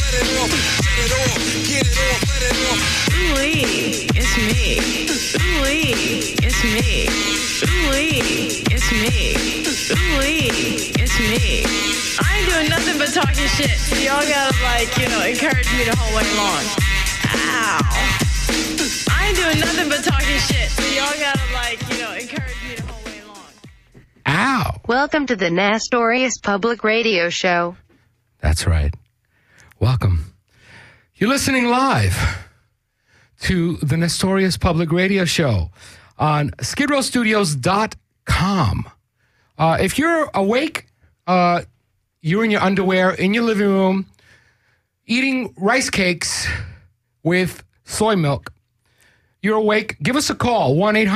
Ooh-wee, it's me. Ooh-wee, it's me. Ooh-wee, it's me. Ooh-wee, it's me. I ain't doing nothing but talking shit. So y'all gotta, encourage me the whole way long. Ow. I ain't doing nothing but talking shit. So y'all gotta, encourage me the whole way long. Ow. Welcome to the Nestorius Public Radio Show. That's right. Welcome. You're listening live to the Nestorius Public Radio Show on skidrowstudios.com. If you're awake, you're in your underwear, in your living room, eating rice cakes with soy milk. You're awake, give us a call,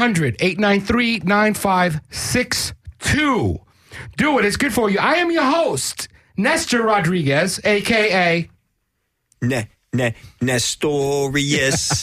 1-800-893-9562. Do it, it's good for you. I am your host, Nestor Rodriguez, a.k.a. Nestorius.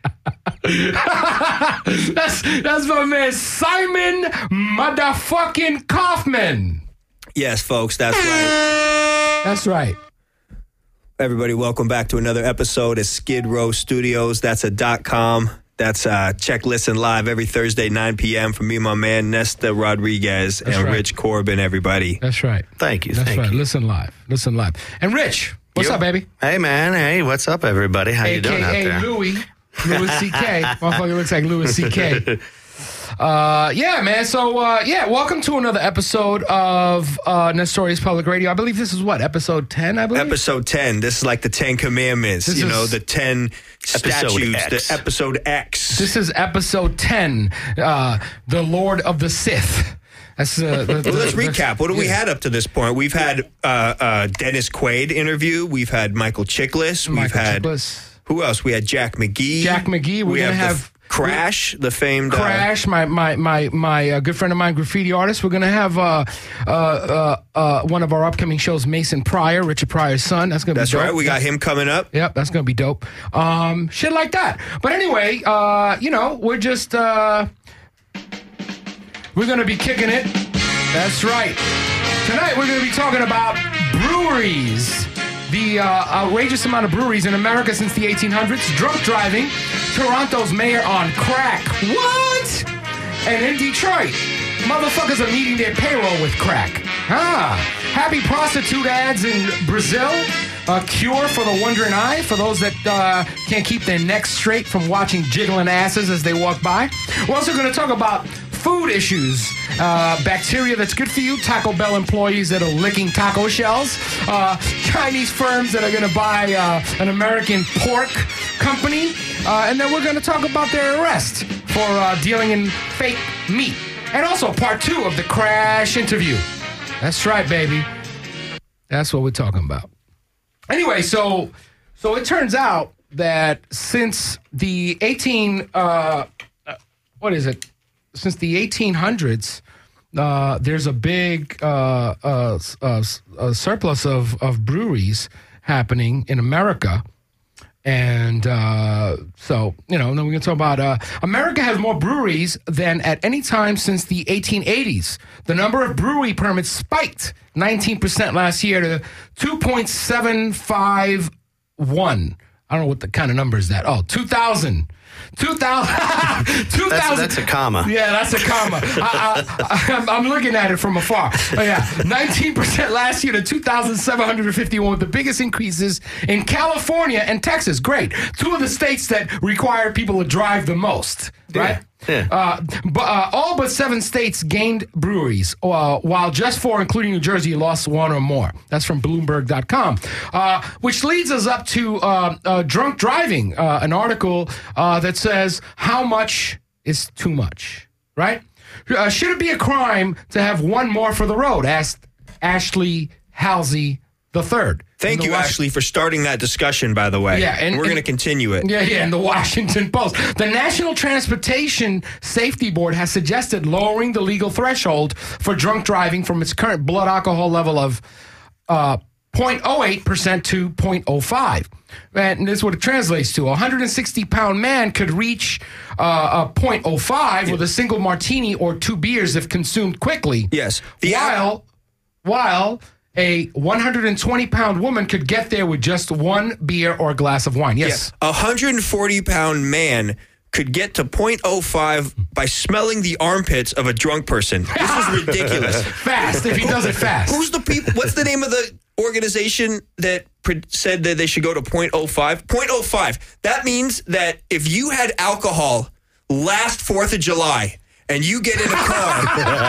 That's my man, Simon motherfucking Kaufman. Yes, folks, that's right. That's right. Everybody, welcome back to another episode of Skid Row Studios. That's a .com. That's check, listen live every Thursday, 9 p.m. for me and my man, Nesta Rodriguez, That's and right. Rich Corbin, everybody. That's right. Thank you. That's Thank right. you. Listen live. And Rich, what's up, baby? Hey, man. Hey, what's up, everybody? How you doing out A.K.A. there? Louis C.K. Motherfucker looks like Louis C.K. Yeah, man. So, welcome to another episode of Nestorius Public Radio. I believe this is what, episode 10, I believe? Episode 10. This is like the 10 Commandments, This is the 10 statutes, X. the episode X. This is episode 10, The Lord of the Sith. That's, Well, let's recap. What do we had up to this point? We've had Dennis Quaid interview. We've had Michael Chiklis. We've had who else? We had Jack McGee. We're gonna have Crash, the famed Crash, my good friend of mine, graffiti artist. We're gonna have one of our upcoming shows, Mason Pryor, Richard Pryor's son. That's gonna be dope. right. We got him coming up. Yep, that's gonna be dope. Shit like that. But anyway, we're just we're gonna be kicking it. That's right. Tonight we're gonna be talking about breweries. The outrageous amount of breweries in America since the 1800s. Drunk driving. Toronto's mayor on crack. What? And in Detroit, motherfuckers are meeting their payroll with crack. Happy prostitute ads in Brazil. A cure for the wandering eye for those that can't keep their necks straight from watching jiggling asses as they walk by. We're also going to talk about food issues, bacteria that's good for you, Taco Bell employees that are licking taco shells, Chinese firms that are going to buy an American pork company, and then we're going to talk about their arrest for dealing in fake meat. And also part 2 of the Crash interview. That's right, baby. That's what we're talking about. Anyway, so it turns out that since the since the 1800s, there's a big surplus of breweries happening in America. And then we're going to talk about America has more breweries than at any time since the 1880s. The number of brewery permits spiked 19% last year to 2.751. I don't know what the kind of number is that. Oh, 2,000. 2,000. That's a comma. Yeah, that's a comma. I'm looking at it from afar. Oh, yeah, 19% last year to 2,751, with the biggest increases in California and Texas. Great. 2 of the states that require people to drive the most, right? Yeah. All but 7 states gained breweries, while just 4, including New Jersey, lost 1 or more. That's from Bloomberg.com. Which leads us up to drunk driving, an article that says, how much is too much, right? Should it be a crime to have one more for the road? Asked Ashley Halsey III. Thank you, Ashley, for starting that discussion, by the way. Yeah, and we're going to continue it. Yeah, in the Washington Post. The National Transportation Safety Board has suggested lowering the legal threshold for drunk driving from its current blood alcohol level of 0.08% to 0.05. And this is what it translates to. A 160-pound man could reach a 0.05 with a single martini or 2 beers if consumed quickly. Yes. While a 120-pound woman could get there with just one beer or a glass of wine. Yes. A 140-pound man could get to 0.05 by smelling the armpits of a drunk person. This is ridiculous. Fast, if he does it fast. Who's the people? What's the name of the organization that said that they should go to 0.05? 0.05. That means that if you had alcohol last 4th of July and you get in a car.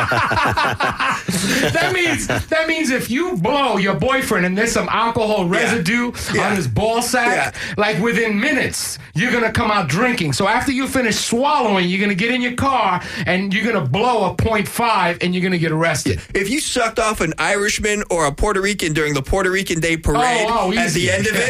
that means if you blow your boyfriend and there's some alcohol residue on his ball sack, like within minutes, you're going to come out drinking. So after you finish swallowing, you're going to get in your car and you're going to blow a 0.5 and you're going to get arrested. If you sucked off an Irishman or a Puerto Rican during the Puerto Rican Day Parade, at the end of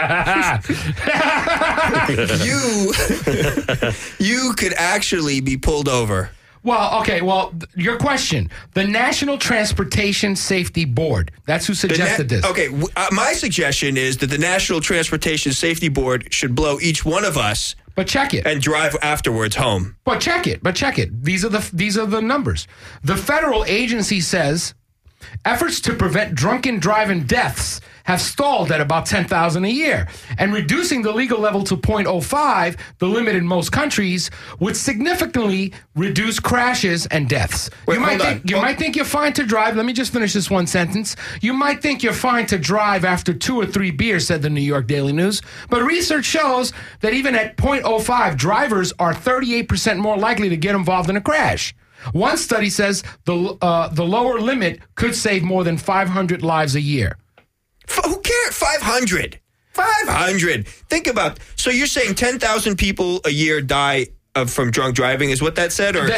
it, you could actually be pulled over. Well, okay. Well, your question. The National Transportation Safety Board. That's who suggested this. Okay. My suggestion is that the National Transportation Safety Board should blow each one of us. But check it. And drive afterwards home. But check it. These are the numbers. The federal agency says efforts to prevent drunken driving deaths have stalled at about 10,000 a year, and reducing the legal level to 0.05, the limit in most countries, would significantly reduce crashes and deaths. You might think you're fine to drive. Let me just finish this one sentence. You might think you're fine to drive after 2 or 3 beers, said the New York Daily News. But research shows that even at 0.05, drivers are 38% more likely to get involved in a crash. One study says the lower limit could save more than 500 lives a year. Who cares? 500. 500. Think about. So you're saying 10,000 people a year die from drunk driving? Is what that said? Or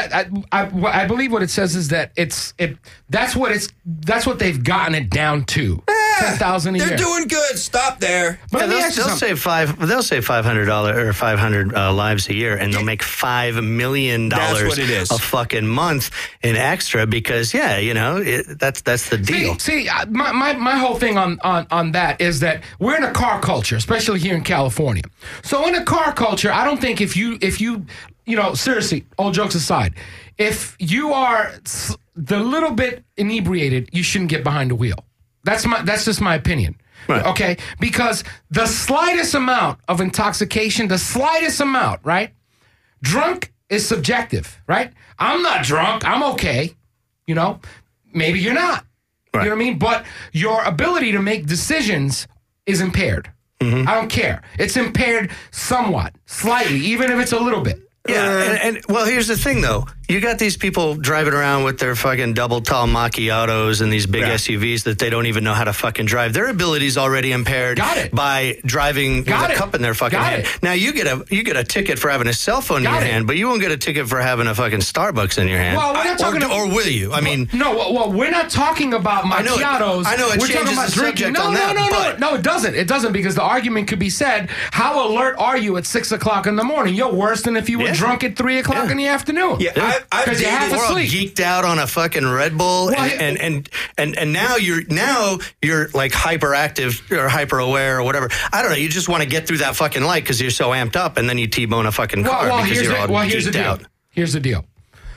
I believe what it says is that that's what they've gotten it down to. 10,000 a year. They're doing good. Stop there. But they'll save $500 or 500 lives a year, and they'll make $5 million That's what it is. a fucking month in extra because that's the deal. See, my whole thing on that is that we're in a car culture, especially here in California. So in a car culture, I don't think if you seriously, all jokes aside, if you are the little bit inebriated, you shouldn't get behind the wheel. That's just my opinion. Right. Okay? Because the slightest amount of intoxication, right? Drunk is subjective, right? I'm not drunk. I'm okay. Maybe you're not. Right. You know what I mean? But your ability to make decisions is impaired. Mm-hmm. I don't care. It's impaired somewhat, slightly, even if it's a little bit. Yeah, and well, here's the thing, though. You got these people driving around with their fucking double tall macchiatos and these big SUVs that they don't even know how to fucking drive. Their ability's already impaired by driving with a cup in their fucking hand. Now, you get a ticket for having a cell phone in your hand, but you won't get a ticket for having a fucking Starbucks in your hand. Well, we're not talking or will you? I mean... No, we're not talking about macchiatos. I know it we're changes talking about the drinking. subject on that. No, it doesn't. It doesn't, because the argument could be said, how alert are you at 6 o'clock in the morning? You're worse than if you were drunk at 3 o'clock in the afternoon. Yeah, because you have we're all geeked out on a fucking Red Bull, and now you're like hyperactive or hyper aware or whatever. I don't know. You just want to get through that fucking light because you're so amped up, and then you T-bone a fucking car because you're all geeked out. Here's the deal.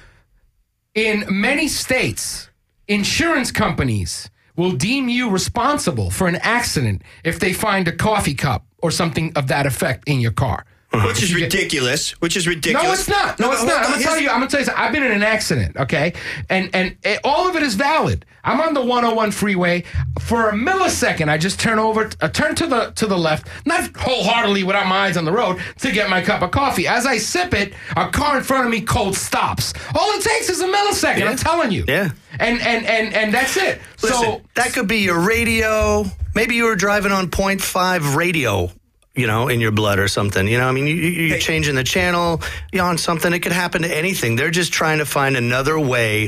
In many states, insurance companies will deem you responsible for an accident if they find a coffee cup or something of that effect in your car. Which is ridiculous. No, it's not. I'm gonna tell you something. I've been in an accident, okay, and all of it is valid. I'm on the 101 freeway. For a millisecond, I just turn to the left, not wholeheartedly without my eyes on the road, to get my cup of coffee. As I sip it, a car in front of me cold stops. All it takes is a millisecond. Yeah. I'm telling you. Yeah. And that's it. Listen, so that could be your radio. Maybe you were driving on 0.5 radio. In your blood or something. I mean, you're changing the channel on something. It could happen to anything. They're just trying to find another way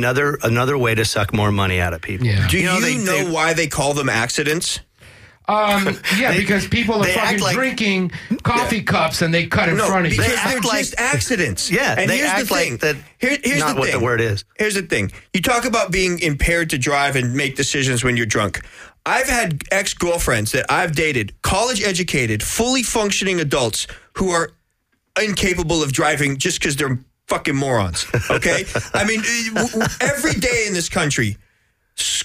to suck more money out of people. Yeah. Do you know why they call them accidents? Because people are fucking drinking coffee cups and they cut in front of you. Because they're just accidents. Yeah, and they here's act the thing. like that. Here's not the what thing. The word is. Here's the thing. You talk about being impaired to drive and make decisions when you're drunk. I've had ex-girlfriends that I've dated, college-educated, fully functioning adults who are incapable of driving just because they're fucking morons, okay? I mean, every day in this country,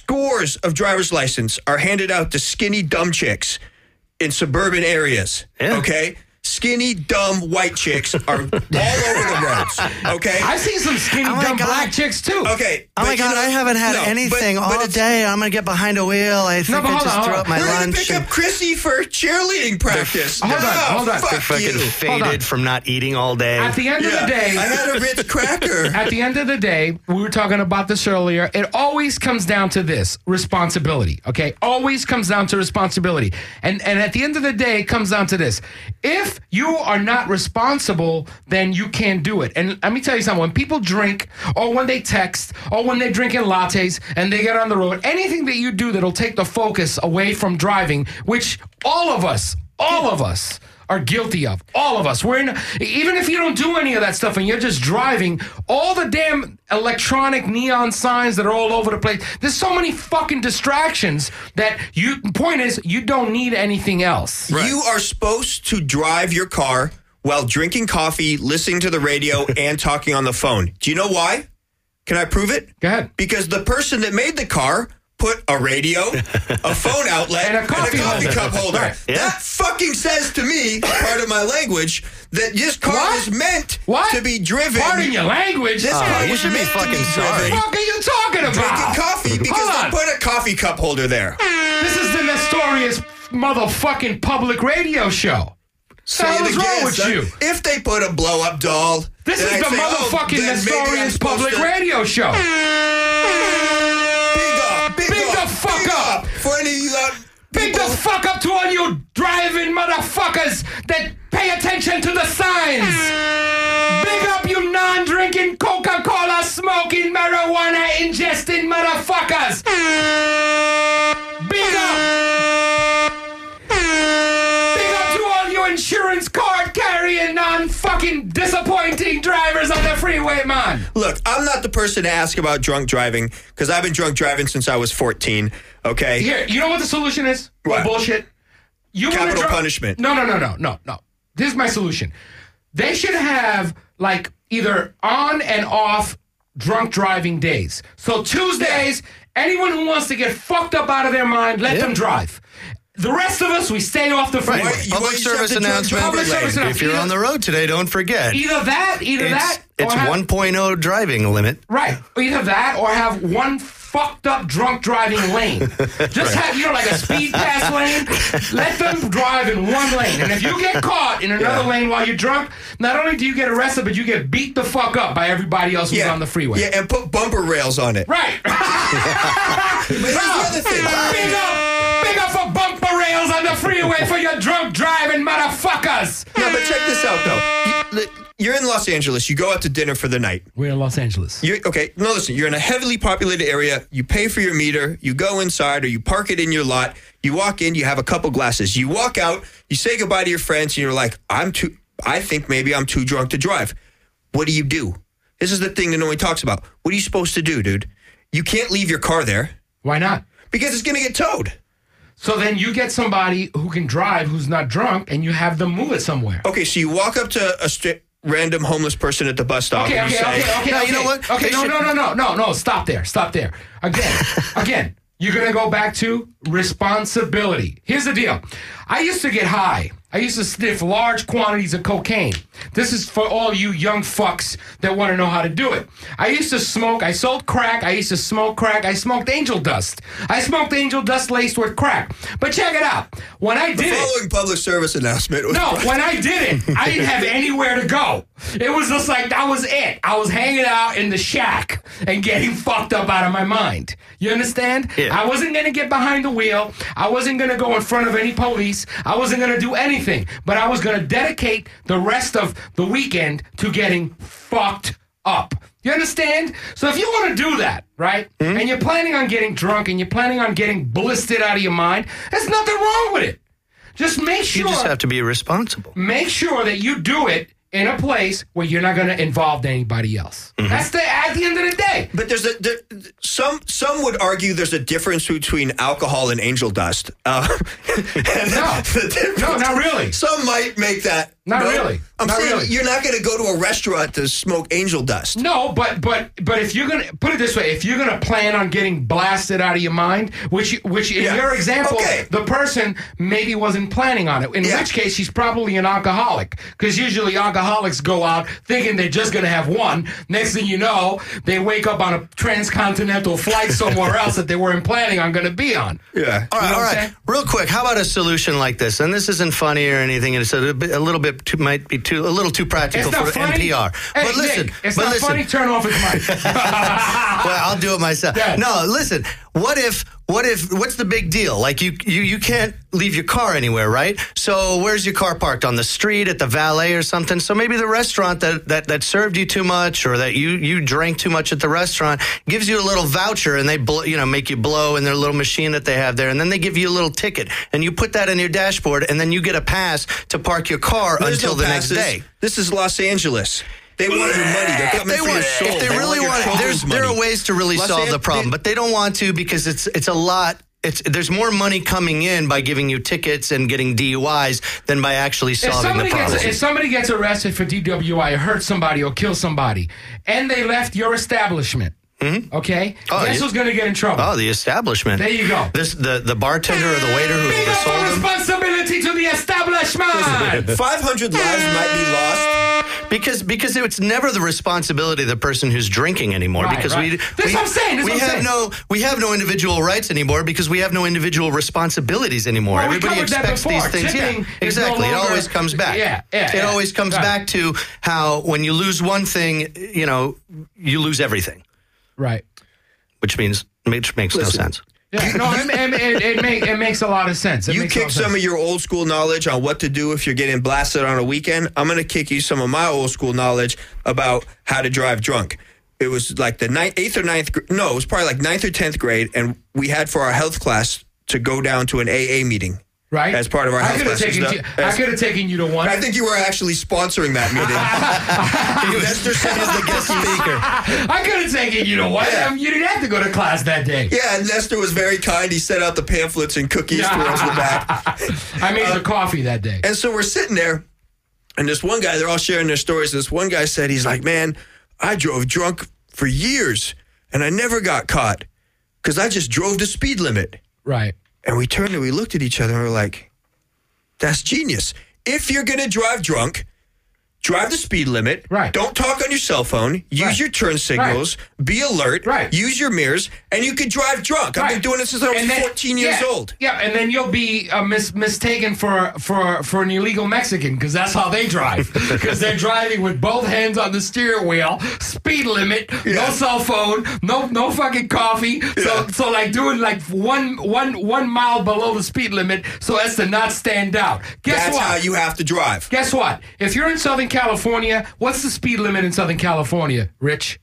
scores of driver's license are handed out to skinny, dumb chicks in suburban areas. Yeah. Okay? Skinny, dumb, white chicks are all over the roads. Okay? I've seen some skinny, dumb black chicks too. Okay. Oh my God, I haven't had anything all day. I'm going to get behind a wheel. I think I just threw up my We're lunch. going to pick up Chrissy for cheerleading practice. Hold on. They're fucking faded from not eating all day. At the end of the day, I had a Ritz cracker. At the end of the day, we were talking about this earlier. It always comes down to this responsibility. Okay, always comes down to responsibility. And at the end of the day, it comes down to this: if you are not responsible, then you can't do it. And let me tell you something: when people drink, or when they text, or when they're drinking lattes and they get on the road, anything that you do that'll take the focus away from driving, which all of us are guilty of. All of us. Even if you don't do any of that stuff and you're just driving, all the damn electronic neon signs that are all over the place. There's so many fucking distractions that point is, you don't need anything else. Right. You are supposed to drive your car while drinking coffee, listening to the radio, and talking on the phone. Do you know why? Can I prove it? Go ahead. Because the person that made the car put a radio, a phone outlet, and a coffee cup holder. Right. Yeah. That fucking says to me, part of my language, that this car was meant to be driven. Pardon your language. This car you was should be meant to fucking sorry. driven What the fuck are you talking about? drinking coffee because they put a coffee cup holder there. This is the Nestorius motherfucking public radio show. Say What it is wrong again, with son. you? If they put a blow-up doll, This then is the I'd say, motherfucking then maybe I'm Nestorius supposed public to- radio show. Big the fuck up. For any of you Big the fuck up to all you driving motherfuckers that pay attention to the signs. Big up you non-drinking, Coca-Cola smoking, marijuana ingesting motherfuckers. Big up. Big up to all you insurance card carrying non-fucking disappointing drivers on the freeway, man. Look, I'm not the person to ask about drunk driving because I've been drunk driving since I was 14. Okay. Here, you know what the solution is? What? Bullshit. You wanna Capital punishment. No. This is my solution. They should have like either on and off drunk driving days. So Tuesdays, anyone who wants to get fucked up out of their mind, let them drive. The rest of us, we stay off the freeway. Right. Public service announcement. Public service announcement. If you're on the road today, don't forget. Either that, It's or have, 1.0 driving limit. right. Either that, or have one fucked up drunk driving lane. Just have, like a speed pass lane. Let them drive in one lane. And if you get caught in another lane while you're drunk, not only do you get arrested, but you get beat the fuck up by everybody else who's on the freeway. Yeah, and put bumper rails on it. Right. But here's the other thing. Big up for bumper rails on the freeway for your drunk driving motherfuckers. No, but check this out, though. You're in Los Angeles. You go out to dinner for the night. We're in Los Angeles. Listen. You're in a heavily populated area. You pay for your meter. You go inside or you park it in your lot. You walk in. You have a couple glasses. You walk out. You say goodbye to your friends. And you're like, I think maybe I'm too drunk to drive. What do? This is the thing that no one talks about. What are you supposed to do, dude? You can't leave your car there. Why not? Because it's going to get towed. So then you get somebody who can drive who's not drunk and you have them move it somewhere. Okay, so you walk up to a random homeless person at the bus stop and you say, no, you know what? Okay, no, stop there. Again, you're going to go back to responsibility. Here's the deal. I used to get high. I used to sniff large quantities of cocaine. This is for all you young fucks that want to know how to do it. I used to smoke. I sold crack. I used to smoke crack. I smoked angel dust. I smoked angel dust laced with crack. But check it out. When I did the following public service announcement was when I did it, I didn't have anywhere to go. It was just like, that was it. I was hanging out in the shack and getting fucked up out of my mind. You understand? Yeah. I wasn't going to get behind the wheel. I wasn't going to go in front of any police. I wasn't going to do anything. But I was going to dedicate the rest of the weekend to getting fucked up. You understand? So if you want to do that, right, and you're planning on getting drunk and you're planning on getting blistered out of your mind, there's nothing wrong with it. Just make sure. You just have to be responsible. Make sure that you do it in a place where you're not going to involve anybody else. That's at the end of the day. But some would argue there's a difference between alcohol and angel dust. No, not really. Some might make that Not really. I'm Not saying really. you're not going to go to a restaurant to smoke angel dust. No, but if you're gonna put it this way, if you're gonna plan on getting blasted out of your mind, which in your example, the person maybe wasn't planning on it. In which case, she's probably an alcoholic, because usually alcoholics go out thinking they're just gonna have one. Next thing you know, they wake up on a transcontinental flight somewhere else that they weren't planning on gonna be on. Yeah. All right. Real quick, how about a solution like this? And this isn't funny or anything. It's a little bit might be a little too practical for funny. NPR. Hey, but listen, Nick, it's not funny. Turn off his mic. Well, I'll do it myself. Yeah. No, listen. What's the big deal? Like you can't leave your car anywhere, right? So where's your car parked? On the street, at the valet or something? So maybe the restaurant that served you too much, or that you drank too much at the restaurant, gives you a little voucher, and they make you blow in their little machine that they have there, and then they give you a little ticket, and you put that in your dashboard, and then you get a pass to park your car until the next day. This is Los Angeles. They want your money. They're coming for your soul. If they really want it, there are ways to really solve the problem, but they don't want to, because it's a lot. There's more money coming in by giving you tickets and getting DUIs than by actually solving the problem. If somebody gets arrested for DWI, or hurt somebody or kill somebody, and they left your establishment, okay? Guess who's going to get in trouble? Oh, the establishment. There you go. The bartender or the waiter who sold them. Responsibility to the establishment. 500 lives might be lost. Because it's never the responsibility of the person who's drinking anymore. Right, because right. That's what I'm saying. we have no individual rights anymore, because we have no individual responsibilities anymore. Well, everybody expects these things. Tipping exactly. No longer, it always comes back. It always comes back to how when you lose one thing, you lose everything. Right. Which makes no sense. Yeah, no, it makes a lot of sense. You kick some of your old school knowledge on what to do if you're getting blasted on a weekend. I'm going to kick you some of my old school knowledge about how to drive drunk. It was like the 8th or 9th. No, it was probably like 9th or 10th grade, and we had for our health class to go down to an AA meeting. Right. As part of our health class. I could have taken you to one. I think you were actually sponsoring that meeting. Nestor said as the guest speaker. I could have taken you to one. Yeah. You didn't have to go to class that day. Yeah, and Nestor was very kind. He set out the pamphlets and cookies for us in the back. I made the coffee that day. And so we're sitting there, and this one guy, they're all sharing their stories. This one guy said, he's like, man, I drove drunk for years, and I never got caught because I just drove the speed limit. Right. And we turned and we looked at each other and we were like, that's genius. If you're going to drive drunk, drive the speed limit. Right. Don't talk on your cell phone. Use your turn signals. Right. Be alert. Right. Use your mirrors. And you can drive drunk. I've been doing this since I was 14 years old. Yeah, and then you'll be mistaken for an illegal Mexican, because that's how they drive. Because they're driving with both hands on the steering wheel, speed limit, no cell phone, no fucking coffee. So like doing like one mile below the speed limit so as to not stand out. That's how you have to drive. Guess what? If you're in Southern California, what's the speed limit in Southern California, Rich?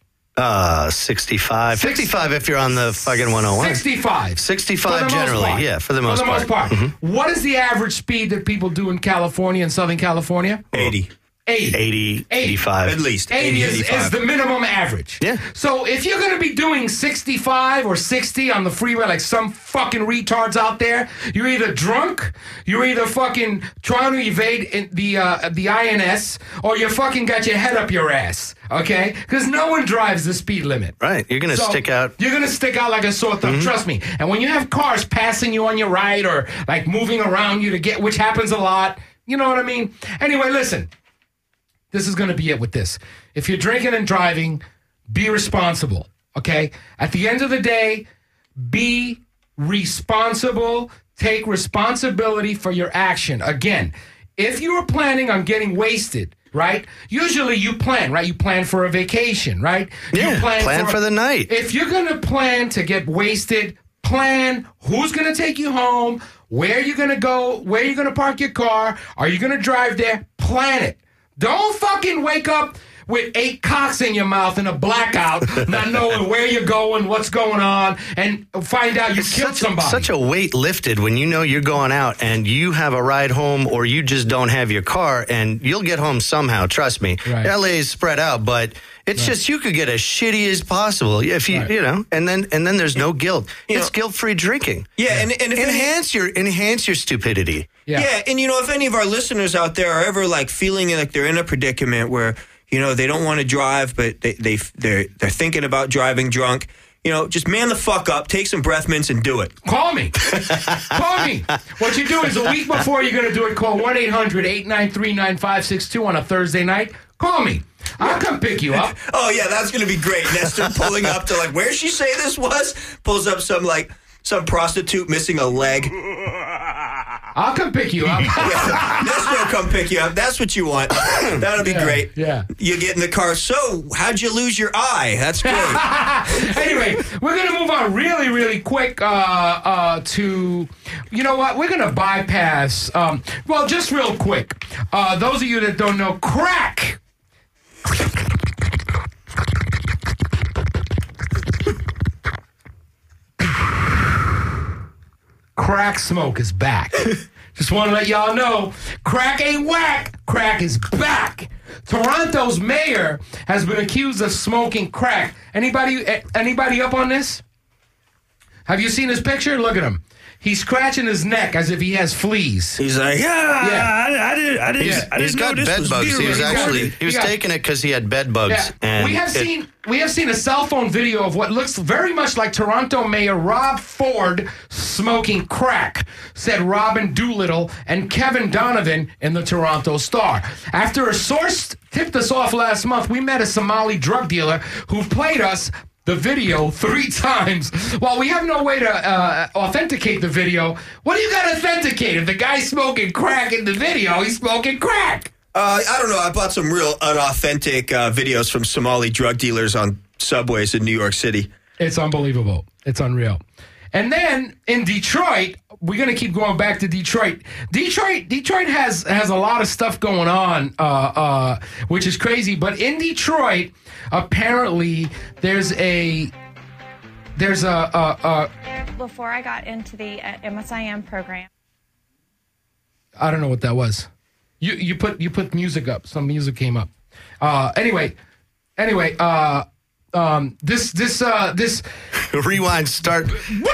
65. 55 if you're on the fucking 101. 65. 65 generally, for the most part. Mm-hmm. What is the average speed that people do in California, in Southern California? 80. 80, 85. At least. 80 is the minimum average. Yeah. So if you're going to be doing 65 or 60 on the freeway like some fucking retards out there, you're either drunk, you're either fucking trying to evade the INS, or you fucking got your head up your ass, okay? Because no one drives the speed limit. Right. You're going to stick out. You're going to stick out like a sore thumb, trust me. And when you have cars passing you on your right or like moving around you which happens a lot, you know what I mean? Anyway, listen. This is going to be it with this. If you're drinking and driving, be responsible, okay? At the end of the day, be responsible. Take responsibility for your action. Again, if you are planning on getting wasted, right? Usually you plan, right? You plan for a vacation, right? Yeah, you plan for the night. If you're going to plan to get wasted, plan who's going to take you home, where you're going to go, where you're going to park your car, are you going to drive there? Plan it. Don't fucking wake up with 8 cocks in your mouth and a blackout, not knowing where you're going, what's going on, and find out you killed somebody. Such a weight lifted when you know you're going out and you have a ride home, or you just don't have your car, and you'll get home somehow. Trust me. Right. LA is spread out, but it's just you could get as shitty as possible if you and then there's no guilt. It's guilt-free drinking. Yeah, and enhance your stupidity. Yeah, and if any of our listeners out there are ever like feeling like they're in a predicament where they don't want to drive, but they're thinking about driving drunk. Just man the fuck up, take some breath mints, and do it. Call me. Call me. What you do is a week before you're going to do it, call 1-800-893-9562 on a Thursday night. Call me. I'll come pick you up. Oh, yeah, that's going to be great. Nestor pulling up to, where'd she say this was? Pulls up some prostitute missing a leg. I'll come pick you up. Nestor will come pick you up. That's what you want. That'll be great. Yeah. You get in the car. So, how'd you lose your eye? That's great. Anyway, we're going to move on really, really quick to, you know what? We're going to bypass, just real quick. Those of you that don't know, crack. Crack smoke is back. Just want to let y'all know, crack ain't whack. Crack is back. Toronto's mayor has been accused of smoking crack. Anybody up on this? Have you seen his picture? Look at him. He's scratching his neck as if he has fleas. He's like, I didn't He's got bed bugs. He was taking it because he had bed bugs. Yeah. And we have seen a cell phone video of what looks very much like Toronto Mayor Rob Ford smoking crack, said Robin Doolittle and Kevin Donovan in the Toronto Star. After a source tipped us off last month, we met a Somali drug dealer who played us the video 3 times. While we have no way to authenticate the video, what do you got to authenticate? If the guy's smoking crack in the video, he's smoking crack. I don't know. I bought some real unauthentic videos from Somali drug dealers on subways in New York City. It's unbelievable. It's unreal. And then in Detroit, we're going to keep going back to Detroit. Detroit has a lot of stuff going on, which is crazy. But in Detroit, apparently there's a Before I got into the MSIM program. I don't know what that was. You put music up. Some music came up. Anyway. This rewind. Start. You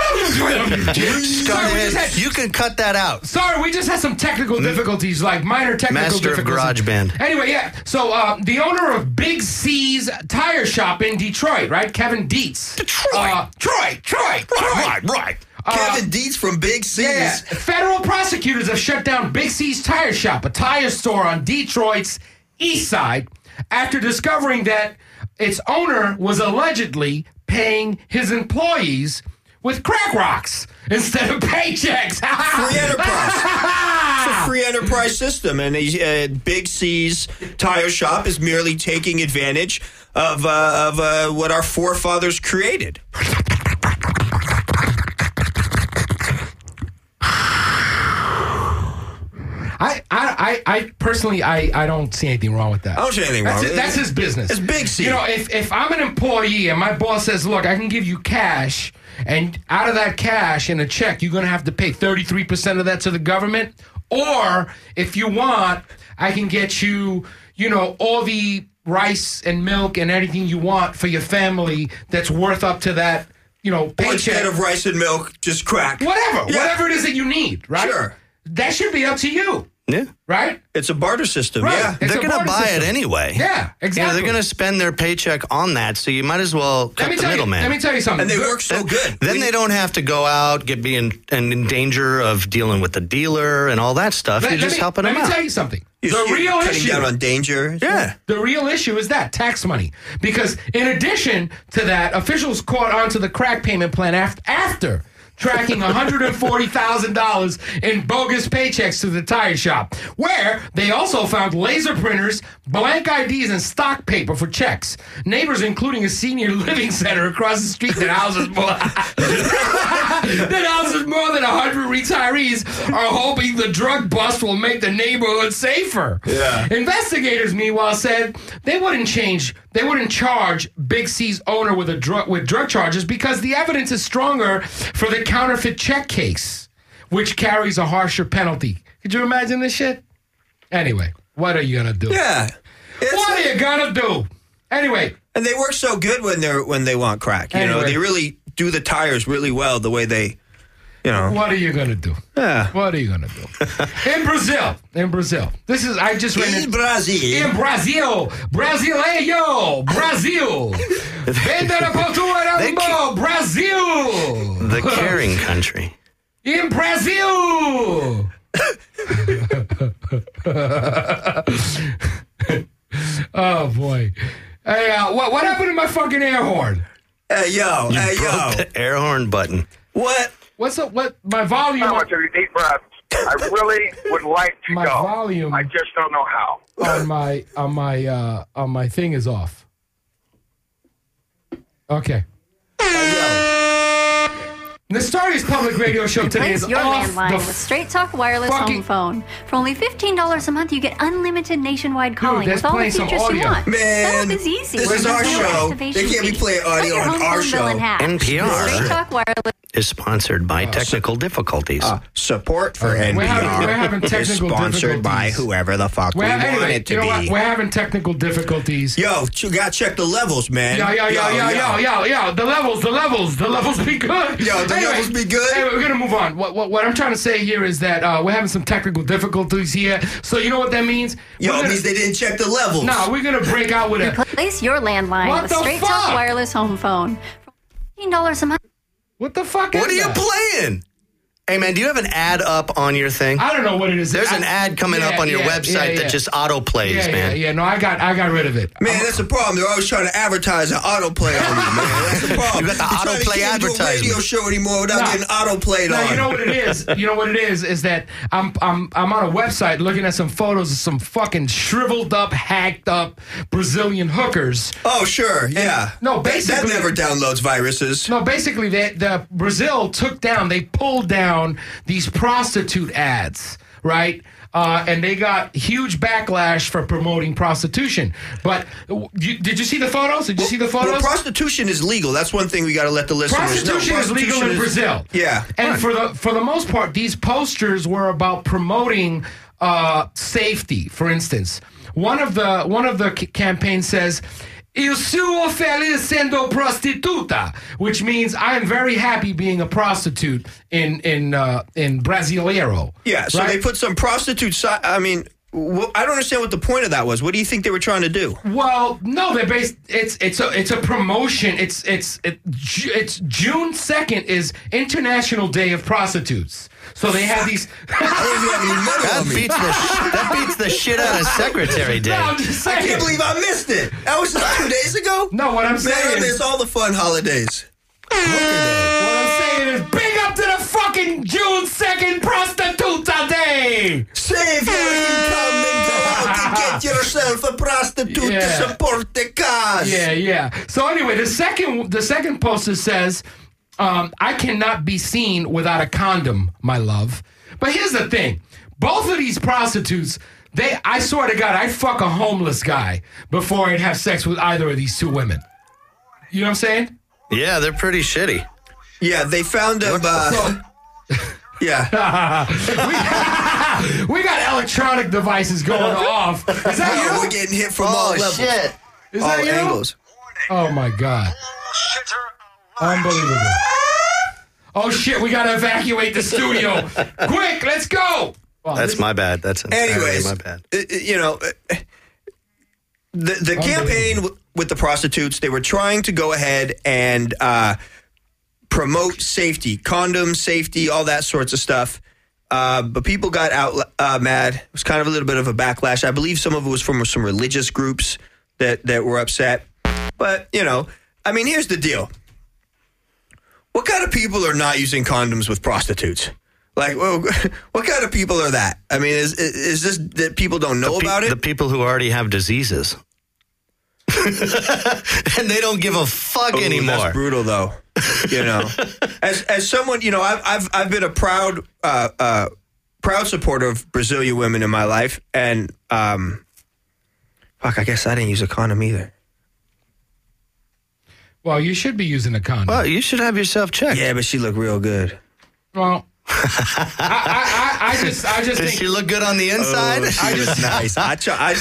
can cut that out. Sorry, we just had some technical difficulties, like minor technical difficulties. Master of GarageBand. Anyway, yeah. So the owner of Big C's Tire Shop in Detroit, right? Kevin Dietz. Detroit. Right. Kevin Dietz from Big C's. Yeah. Federal prosecutors have shut down Big C's Tire Shop, a tire store on Detroit's east side, after discovering that its owner was allegedly paying his employees with crack rocks instead of paychecks. Free enterprise. It's a free enterprise system, and Big C's Tire Shop is merely taking advantage of what our forefathers created. I personally, I don't see anything wrong with that. I don't see anything wrong with it. That's his business. It's Big C. If I'm an employee and my boss says, look, I can give you cash, and out of that cash in a check, you're going to have to pay 33% of that to the government, or if you want, I can get you, all the rice and milk and anything you want for your family that's worth up to that, paycheck. Or instead of rice and milk, just crack. Whatever it is that you need, right? Sure. That should be up to you. Yeah. Right? It's a barter system, right. Yeah. They're going to buy it anyway. Yeah, exactly. They're going to spend their paycheck on that, so you might as well cut the middleman. Let me tell you something. And they work so good. Then they don't have to go out, be in danger of dealing with the dealer and all that stuff. You're just helping them out. Let me tell you something. You're cutting down on danger. Yeah. The real issue is that tax money. Because in addition to that, officials caught onto the crack payment plan after tracking $140,000 in bogus paychecks to the tire shop, where they also found laser printers, blank IDs, and stock paper for checks. Neighbors, including a senior living center across the street that houses more than 100 retirees, are hoping the drug bust will make the neighborhood safer. Yeah. Investigators, meanwhile, said they wouldn't charge Big C's owner with drug charges because the evidence is stronger for the counterfeit check case, which carries a harsher penalty. Could you imagine this shit? Anyway, what are you gonna do? Yeah. What are you gonna do? Anyway. And they work so good when they want crack. They really do the tires really well the way they What are you going to do? Yeah. What are you going to do? In Brazil. This is, I just read In Brazil. In Brazil. Brasileiro. Brazil. Bandeira Portugal. Brazil. The caring country. In Brazil. Oh, boy. Hey, what happened to my fucking air horn? Hey, yo. You broke the air horn button. What? What's up? What? My volume. How much of your deep breath? I really would like to My go. volume. I just don't know how. on my thing is off. Okay. The Stargate Public Radio Show today Replace is your off landline the with Straight Talk Wireless fucking- Home Phone. For only $15 a month, you get unlimited nationwide calling there's with all the playing some features you audio. want. Man, Setup is easy. this is our There's no show. activation They can't be fee. playing Cut audio your on home our phone bill in show. half. NPR. Straight Talk Wireless. Is sponsored by technical difficulties. Support for NPR We're having is technical sponsored by difficulties. whoever the fuck we want Anyway, it to you know be. what? We're having technical difficulties. Yo, you gotta check the levels, man. Yo. The levels be good. Yo, the levels be good. Anyway, we're gonna move on. What I'm trying to say here is that we're having some technical difficulties here. So you know what that means? Yo, it means they didn't check the levels. No, we're gonna break out with a. Replace your landline What with the Straight fuck? Talk Wireless Home Phone. For $15 a month. What the fuck is What are you that? playing? Hey, man, do you have an ad up on your thing? I don't know what it is. There's an ad coming up on your website that just auto plays, man. No, I got rid of it. Man, that's the problem. They're always trying to advertise an autoplay on you, man. That's the problem. You got the autoplay can't do a radio advertisement. show anymore without getting autoplayed No, on. you know what it is. You know what it is that I'm on a website looking at some photos of some fucking shriveled up, hacked up Brazilian hookers. Oh, sure, yeah. No, basically that never downloads viruses. No, basically, the Brazil they pulled down these prostitute ads, right? And they got huge backlash for promoting prostitution. But did you see the photos? Did you see the photos? Well, prostitution is legal. That's one thing we got to let the listeners Prostitution know. is legal in Brazil. Yeah. And for the most part, these posters were about promoting safety. For instance, one of the campaigns says, "Eu sou feliz sendo prostituta," which means I am very happy being a prostitute in Brasileiro. Yeah, so right? they put some prostitute I mean, I don't understand what the point of that was. What do you think they were trying to do? Well, no, they're based. It's a promotion. It's June 2nd is International Day of Prostitutes. So they have these. That beats the shit out of Secretary Day. No, I'm just saying. I can't believe I missed it. That was just 2 days ago? No, what I'm Man, saying I miss all the fun holidays. What I'm saying is big up to the fucking June 2nd Prostituta Day! Save your income and go out and get yourself a prostitute to support the cause. Yeah. So anyway, the second poster says, I cannot be seen without a condom, my love. But here's the thing. Both of these prostitutes, I swear to God, I'd fuck a homeless guy before I'd have sex with either of these two women. You know what I'm saying? Yeah, they're pretty shitty. Yeah, they found a... yeah. We got electronic devices going off. Is that you? We're getting hit from all levels. Shit. Is all that you? angles. Oh, my God. Unbelievable. Oh, shit, we got to evacuate the studio. Quick, let's go. Well, That's my bad. That's Anyways, my bad. The campaign with the prostitutes, they were trying to go ahead and promote safety, condoms, safety, all that sorts of stuff. But people got out mad. It was kind of a little bit of a backlash. I believe some of it was from some religious groups that were upset. But, I mean, here's the deal. What kind of people are not using condoms with prostitutes? Like, well, what kind of people are that? I mean, is this that people don't know about it? The people who already have diseases. And they don't give a fuck anymore. That's brutal, though. As someone, I've been a proud supporter of Brazilian women in my life, and I guess I didn't use a condom either. Well, you should be using a condom. Well, you should have yourself checked. Yeah, but she looked real good. Well, I just Does think she look good on the inside? She was nice. I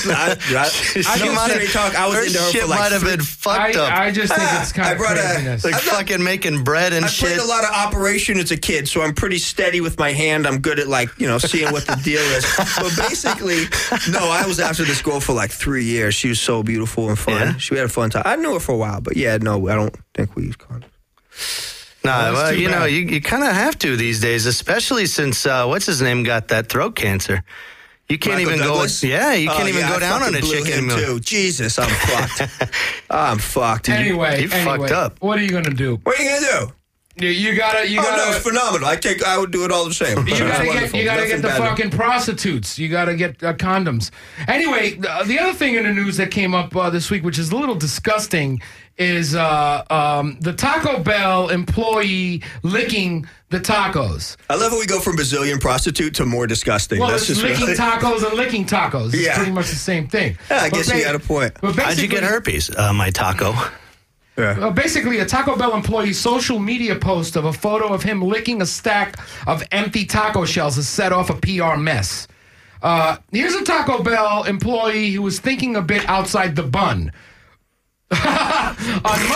was into her shit for like might have been fucked up. I just think it's kind of craziness. Like fucking making bread and I shit. played a lot of Operation as a kid, so I'm pretty steady with my hand. I'm good at seeing what the deal is. But basically, no, I was after this girl for like 3 years. She was so beautiful and fun. Yeah? She had a fun time. I knew her for a while, but I don't think we used condoms. No, well, too bad. you kind of have to these days, especially since what's his name got that throat cancer. You can't Michael even Douglas? you can't even go down on a blew chick him anymore. too. Jesus, I'm fucked. I'm fucked. Anyway, fucked up. What are you gonna do? What are you gonna do? You gotta. Oh no, it's phenomenal. I would do it all the same. You gotta get Nothing the better. fucking prostitutes. You gotta get condoms. Anyway, the other thing in the news that came up this week, which is a little disgusting, is the Taco Bell employee licking the tacos. I love how we go from Brazilian prostitute to more disgusting. Well, That's it's just licking really... tacos and licking tacos. It's Yeah. pretty much the same thing. Yeah, I guess you got a point. But How'd you get herpes? My taco. Basically, a Taco Bell employee's social media post of a photo of him licking a stack of empty taco shells has set off a PR mess. Here's a Taco Bell employee who was thinking a bit outside the bun. On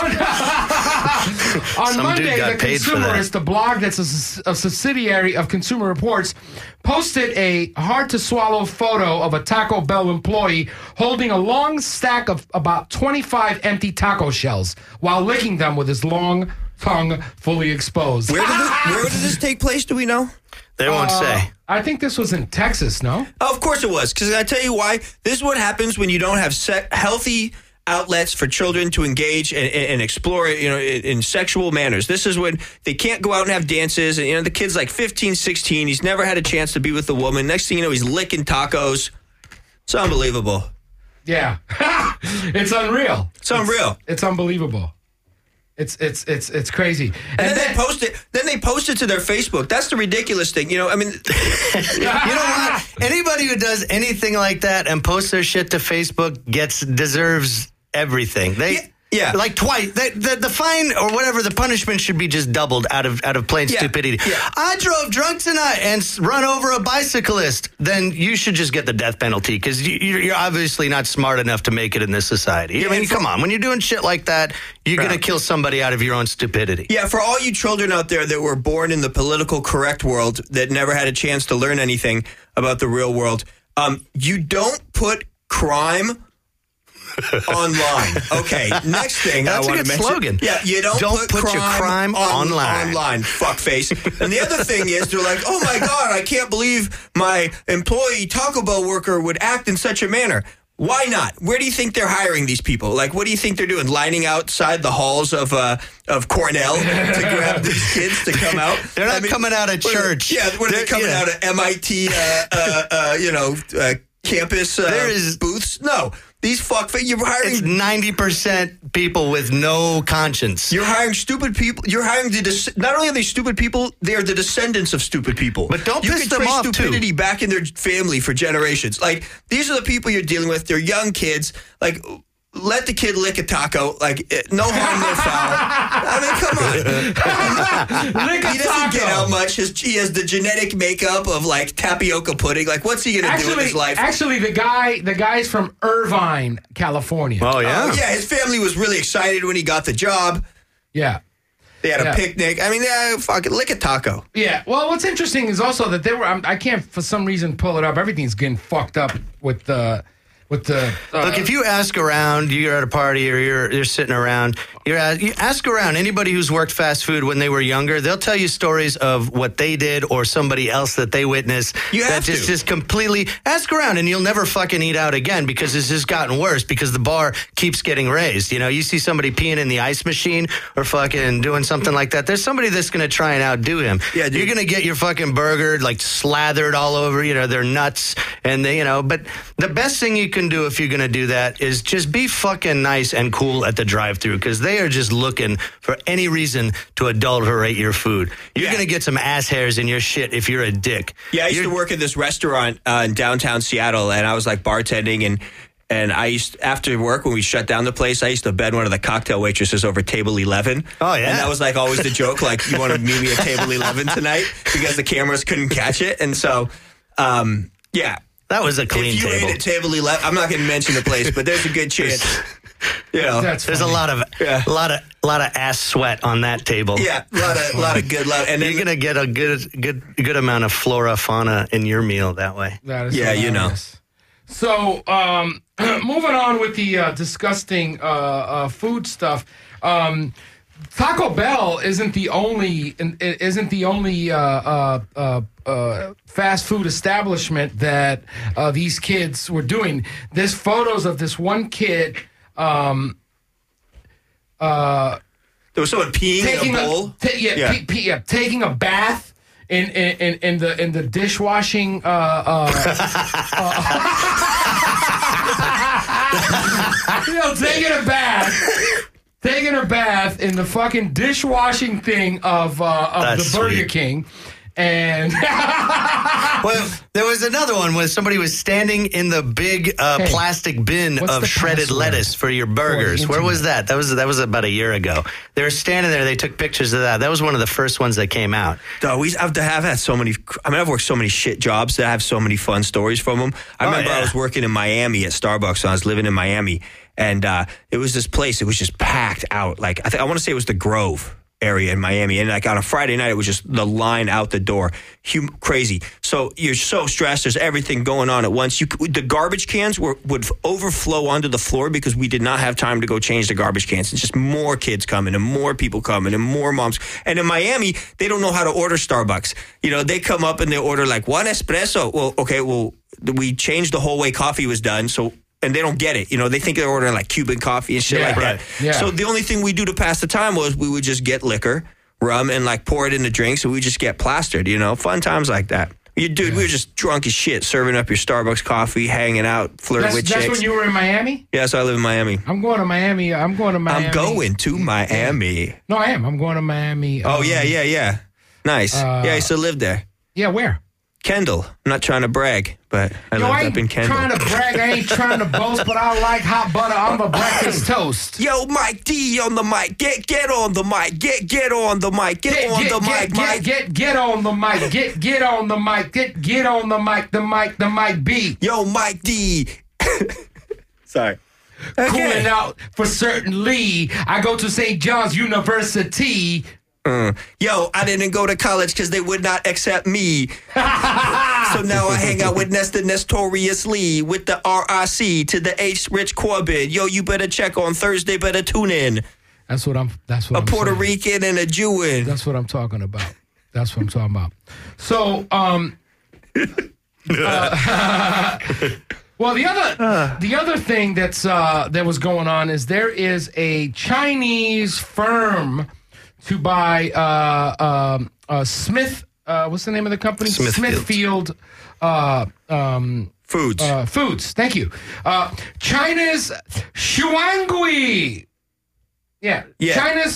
Monday, got The paid for that. Consumerist, the blog that's a subsidiary of Consumer Reports, posted a hard-to-swallow photo of a Taco Bell employee holding a long stack of about 25 empty taco shells while licking them with his long tongue fully exposed. Where did this take place? Do we know? They won't say. I think this was in Texas, no? Oh, of course it was. Because I tell you why. This is what happens when you don't have healthy outlets for children to engage and explore, in sexual manners. This is when they can't go out and have dances. And, the kid's like 15, 16. He's never had a chance to be with a woman. Next thing you know, he's licking tacos. It's unbelievable. Yeah. It's unreal. It's unreal. It's unbelievable. It's crazy. And then they post it to their Facebook. That's the ridiculous thing. You know what? Anybody who does anything like that and posts their shit to Facebook deserves everything. Yeah. Like twice. The fine or whatever, the punishment should be just doubled out of plain stupidity. Yeah. I drove drunk tonight and run over a bicyclist. Then you should just get the death penalty because you're obviously not smart enough to make it in this society. Yeah, I mean, come on. When you're doing shit like that, you're going to kill somebody out of your own stupidity. Yeah, for all you children out there that were born in the political correct world that never had a chance to learn anything about the real world, you don't put crime online. Okay, next thing That's I want a to good mention. slogan. Yeah, you don't put your crime online. Online, fuckface. And the other thing is, they're like, oh my God, I can't believe my employee Taco Bell worker would act in such a manner. Why not? Where do you think they're hiring these people? Like, what do you think they're doing? Lining outside the halls of Cornell to grab these kids to come out? They're not coming out of church. What are they coming out of MIT, campus booths? No. These you're hiring... It's 90% people with no conscience. You're hiring stupid people. You're hiring not only are they stupid people, they are the descendants of stupid people. But don't piss them trace off, stupidity back in their family for generations. Like, these are the people you're dealing with. They're young kids. Like, let the kid lick a taco. Like, no harm, no foul. I mean, come on. Lick a He doesn't taco. get how much. He has the genetic makeup of, like, tapioca pudding. Like, what's he going to do with his life? Actually, the guy's from Irvine, California. Oh, yeah? Yeah, his family was really excited when he got the job. Yeah. They had a picnic. I mean, fuck it, lick a taco. Yeah. Well, what's interesting is also that they were. I can't for some reason pull it up. Everything's getting fucked up with the. Look, if you ask around, you're at a party or you're sitting around, you ask around anybody who's worked fast food when they were younger, they'll tell you stories of what they did or somebody else that they witnessed. You have to. Just completely ask around and you'll never fucking eat out again because it's just gotten worse because the bar keeps getting raised. You see somebody peeing in the ice machine or fucking doing something like that. There's somebody that's going to try and outdo him. Yeah, dude. You're going to get your fucking burger like slathered all over, their nuts and they, but the best thing you can do if you're going to do that is just be fucking nice and cool at the drive-thru because they are just looking for any reason to adulterate your food. You're going to get some ass hairs in your shit if you're a dick. Yeah, I used to work at this restaurant in downtown Seattle, and I was like bartending, And after work, when we shut down the place, I used to bed one of the cocktail waitresses over table 11. Oh, yeah. And that was like always the joke, like, you want to meet me at table 11 tonight? Because the cameras couldn't catch it. And so, yeah. That was a clean table. If you ate at table 11, I'm not going to mention the place, but there's a good chance. There's a lot of ass sweat on that table. Yeah, a lot of good love. And you're going to get a good amount of flora, fauna in your meal that way. That is hilarious. You know. So, moving on with the disgusting food stuff. Taco Bell isn't the only fast food establishment that these kids were doing. There's photos of this one kid. There was someone peeing in a bowl. Taking a bath in the dishwashing. Taking a bath in the fucking dishwashing thing of the Burger King. And well, there was another one where somebody was standing in the big plastic bin of shredded lettuce for your burgers. Where was that? That was about a year ago. They were standing there. They took pictures of that. That was one of the first ones that came out. I've had so many. I mean, I've worked so many shit jobs that I have so many fun stories from them. I remember I was working in Miami at Starbucks when I was living in Miami, and it was this place. It was just packed out. Like I want to say it was the Grove area in Miami, and like on a Friday night, it was just the line out the door, crazy. So you're so stressed. There's everything going on at once. The garbage cans would overflow onto the floor because we did not have time to go change the garbage cans. It's just more kids coming and more people coming and more moms. And in Miami, they don't know how to order Starbucks. You know, they come up and they order like one espresso. Well, okay, we changed the whole way coffee was done, so. And they don't get it. You know, they think they're ordering like Cuban coffee and shit like that. Yeah. So the only thing we do to pass the time was we would just get liquor, rum, and like pour it in the drinks, and we just get plastered, you know? Fun times like that. We were just drunk as shit, serving up your Starbucks coffee, hanging out, flirting with chicks. That's when you were in Miami? Yeah, so I live in Miami. I'm going to Miami. I'm going to Miami. No, I am. I'm going to Miami. Yeah. Nice. I used to live there. Yeah, where? Kendall. I'm not trying to brag, but I lived up in Kendall. I ain't trying to brag. I ain't trying to boast, but I like hot butter on the breakfast toast. Yo, Mike D on the mic. Get on the mic. Get on the mic. Get on the mic, Mike. Get on the mic. Get on the mic. Get on the mic. The mic B. Yo, Mike D. Sorry. Cooling out for certainly. I go to St. John's University. Yo, I didn't go to college because they would not accept me. So now I hang out with Nesta Nestoriously with the RIC to the H. Rich Corbin. Yo, you better check on Thursday. Better tune in. That's what I'm Puerto Rican and a Jew. That's what I'm talking about. So, well, the other thing that was going on is there is a Chinese firm to buy Smith. What's the name of the company? Smithfield Foods. Foods. Thank you. China's Shuanghui. Yeah. China's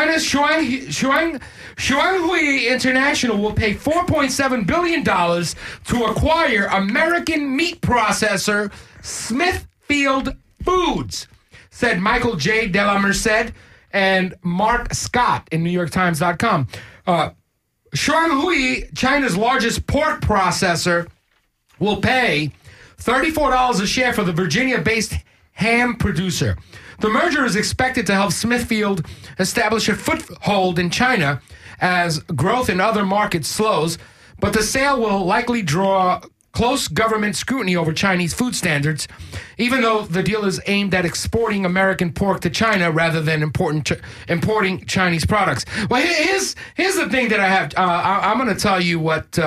Shuanghui International will pay $4.7 billion to acquire American meat processor Smithfield Foods, said Michael J. De La Merced and Mark Scott in NewYorkTimes.com. Shuanghui, China's largest pork processor, will pay $34 a share for the Virginia-based ham producer. The merger is expected to help Smithfield establish a foothold in China as growth in other markets slows, but the sale will likely draw close government scrutiny over Chinese food standards, even though the deal is aimed at exporting American pork to China rather than importing Chinese products. Well, here's the thing that I have. I'm going to tell you what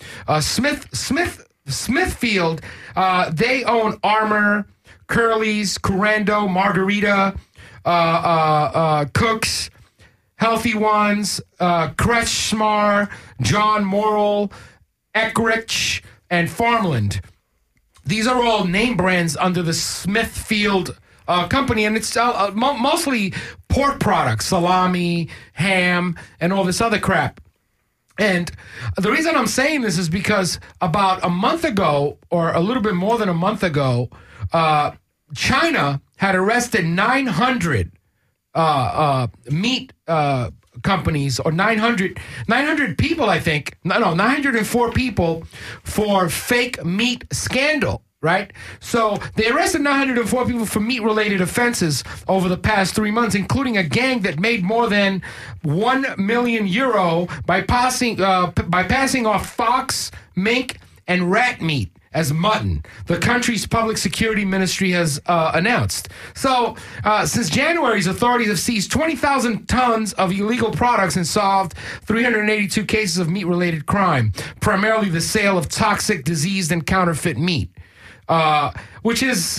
Smithfield, they own Armour, Curly's, Curando, Margarita, Cooks, Healthy Ones, Kretschmar, John Morrill, Eckrich, and Farmland. These are all name brands under the Smithfield company, and it's mostly pork products, salami, ham, and all this other crap. And the reason I'm saying this is because about a month ago, or a little bit more than a month ago, China had arrested 900 meat companies, or 900 people, I think. No, 904 people for fake meat scandal. Right? So they arrested 904 people for meat-related offenses over the past 3 months, including a gang that made more than €1 million by passing off fox, mink, and rat meat as mutton, the country's public security ministry has announced. So, since January, authorities have seized 20,000 tons of illegal products and solved 382 cases of meat-related crime, primarily the sale of toxic, diseased, and counterfeit meat. Which is,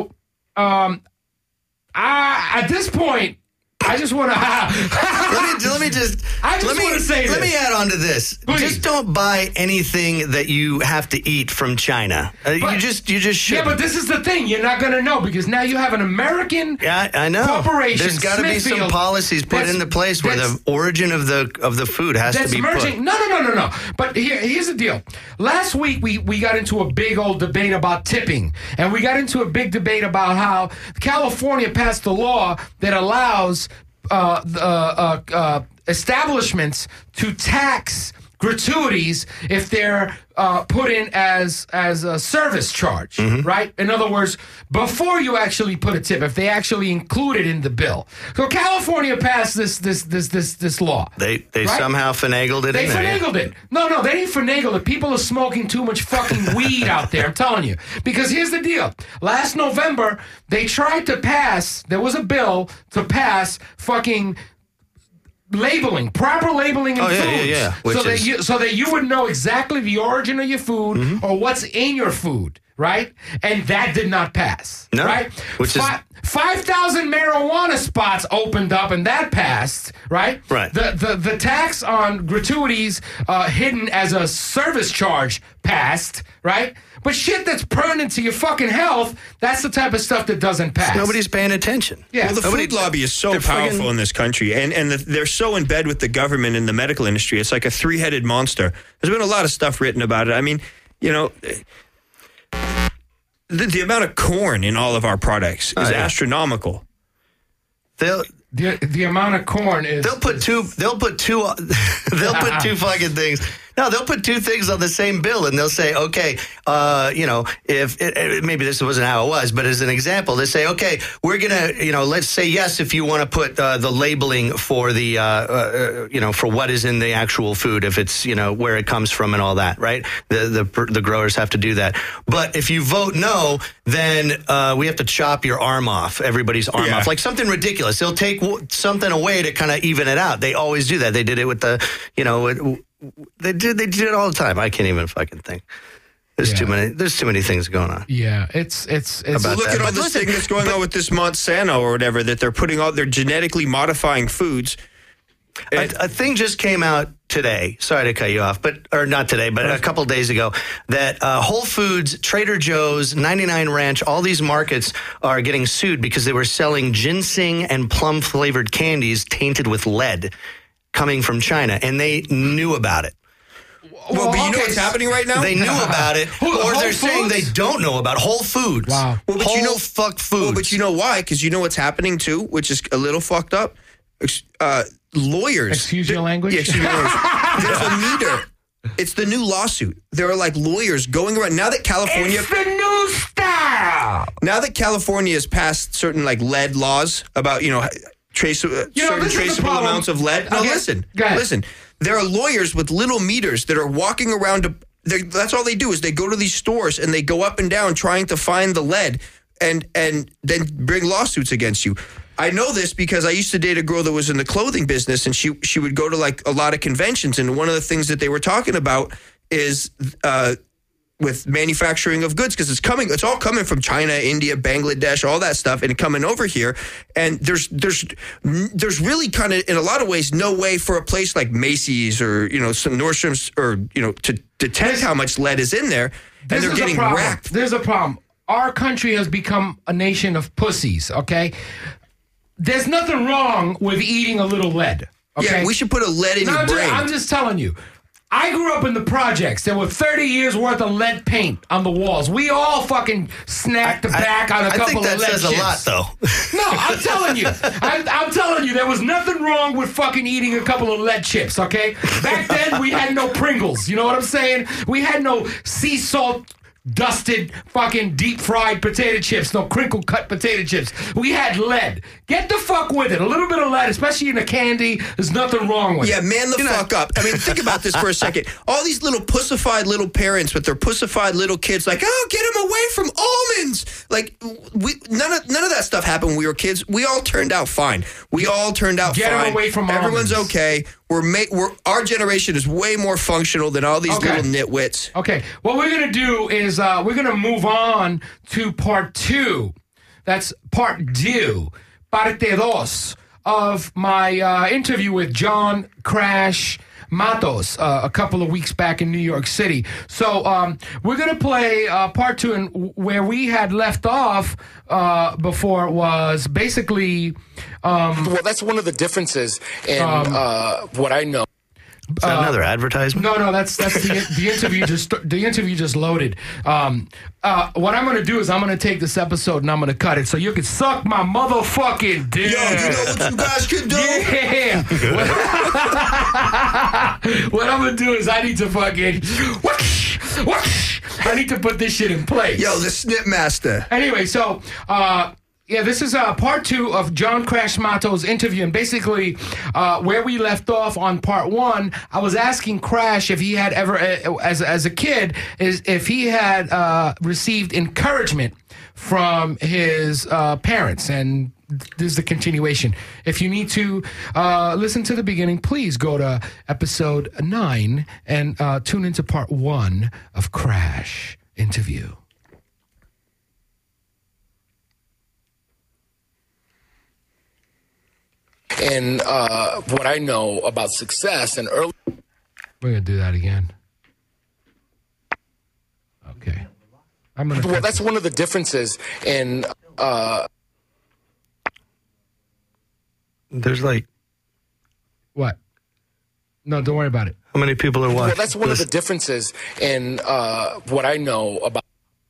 at this point, I just want to. let me say let me add on to this. Please. Just don't buy anything that you have to eat from China. You just should. Yeah, but this is the thing. You're not going to know because now you have an American I know. corporation. There's got to be some policies put into place where the origin of the food has to be merging. put. No. But here's the deal. Last week we got into a big old debate about tipping, and we got into a big debate about how California passed a law that allows establishments to tax gratuities if they're put in as a service charge, right? In other words, before you actually put a tip, if they actually include it in the bill. So California passed this law. They right? somehow finagled it. They finagled it. No, they didn't finagle it. People are smoking too much fucking weed out there. I'm telling you. Because here's the deal. Last November, they tried to pass. There was a bill to pass fucking labeling, proper labeling in foods. Yeah. So that you would know exactly the origin of your food or what's in your food, right? And that did not pass, right? Which is 5,000 marijuana spots opened up and that passed, right? Right. The tax on gratuities hidden as a service charge passed, right? But shit that's pertinent to your fucking health, that's the type of stuff that doesn't pass. Nobody's paying attention. Yeah. Well, the food lobby is so powerful in this country, and they're so in bed with the government and the medical industry. It's like a three-headed monster. There's been a lot of stuff written about it. I mean, the amount of corn in all of our products is astronomical. The amount of corn is. They'll put two fucking things. No, they'll put two things on the same bill, and they'll say, okay, if maybe this wasn't how it was, but as an example, they say, okay, we're gonna, let's say yes if you want to put the labeling for the, for what is in the actual food, if it's where it comes from and all that, right? The growers have to do that. But if you vote no, then we have to chop your arm off, everybody's arm off, like something ridiculous. They'll take something away to kind of even it out. They always do that. They did it with the, They do it all the time. I can't even fucking think. There's too many things going on. Yeah, it's look at all this thing that's going on with this Monsanto or whatever, that they're putting out, they're genetically modifying foods. A thing just came out today. Sorry to cut you off, or not today, but a couple days ago, that Whole Foods, Trader Joe's, 99 Ranch, all these markets are getting sued because they were selling ginseng and plum flavored candies tainted with lead, coming from China, and they knew about it. Well, but you know what's happening right now? They knew about it, or they're saying they don't know about Whole Foods. Wow. Well, but Foods. Well, but you know why? Because you know what's happening too, which is a little fucked up? Lawyers. Excuse your language? Yeah, excuse your language. There's a meter. It's the new lawsuit. There are like lawyers going around. Now that California... It's the new style! Now that California has passed certain like lead laws about, traceable amounts of lead. Now, listen. There are lawyers with little meters that are walking around. That's all they do is they go to these stores and they go up and down trying to find the lead and then bring lawsuits against you. I know this because I used to date a girl that was in the clothing business, and she would go to like a lot of conventions. And one of the things that they were talking about is with manufacturing of goods, because it's all coming from China, India, Bangladesh, all that stuff, and coming over here. And there's really kind of, in a lot of ways, no way for a place like Macy's or some Nordstrom's or to detect how much lead is in there, and they're getting wrecked. There's a problem. Our country has become a nation of pussies. Okay, there's nothing wrong with eating a little lead. Okay, yeah, we should put a lead in your brain. I'm just telling you. I grew up in the projects. There were 30 years worth of lead paint on the walls. We all fucking snacked back on a couple of lead chips. I think that says a lot, though. No, I'm telling you. I'm telling you, there was nothing wrong with fucking eating a couple of lead chips, okay? Back then, we had no Pringles. You know what I'm saying? We had no sea salt dusted fucking deep fried potato chips, no crinkle cut potato chips. We had lead. Get the fuck with it. A little bit of lead, especially in a candy, there's nothing wrong with it. Yeah, man the fuck up. I mean, think about this for a second. All these little pussified little parents with their pussified little kids, like, oh, get them away from almonds. Like, none of that stuff happened when we were kids. We all turned out fine. We all turned out fine. Get them away from Everyone's almonds. Okay. Our generation is way more functional than all these little nitwits. Okay, what we're going to do is we're going to move on to part 2. That's part 2, parte dos, of my interview with John Crash Matos a couple of weeks back in New York City. So we're going to play part 2, and where we had left off before was basically... well, that's one of the differences in what I know. Is that another advertisement? No, that's the interview. The interview just loaded. What I'm going to do is I'm going to take this episode and I'm going to cut it so you can suck my motherfucking dick. Yo, you know what you guys can do? Yeah. What I'm going to do is I need to fucking I need to put this shit in place. Yo, the snip master. Anyway, so. Yeah, this is part 2 of John Crash Matos' interview. And basically, where we left off on part 1, I was asking Crash if he had ever, as a kid, if he had received encouragement from his parents. And this is the continuation. If you need to listen to the beginning, please go to episode 9 and tune into part 1 of Crash interview. And what I know about success and early... We're going to do that again. Okay. Well, that's one of the differences in... There's like... What? No, don't worry about it. How many people are watching? Well, that's one of the differences in what I know about...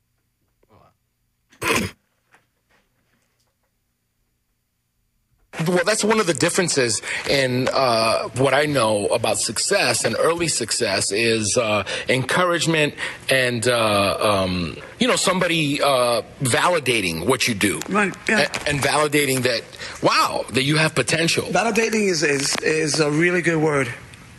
Well, that's one of the differences in what I know about success and early success is encouragement and, somebody validating what you do. Right, yeah. And validating that, wow, that you have potential. Validating is a really good word,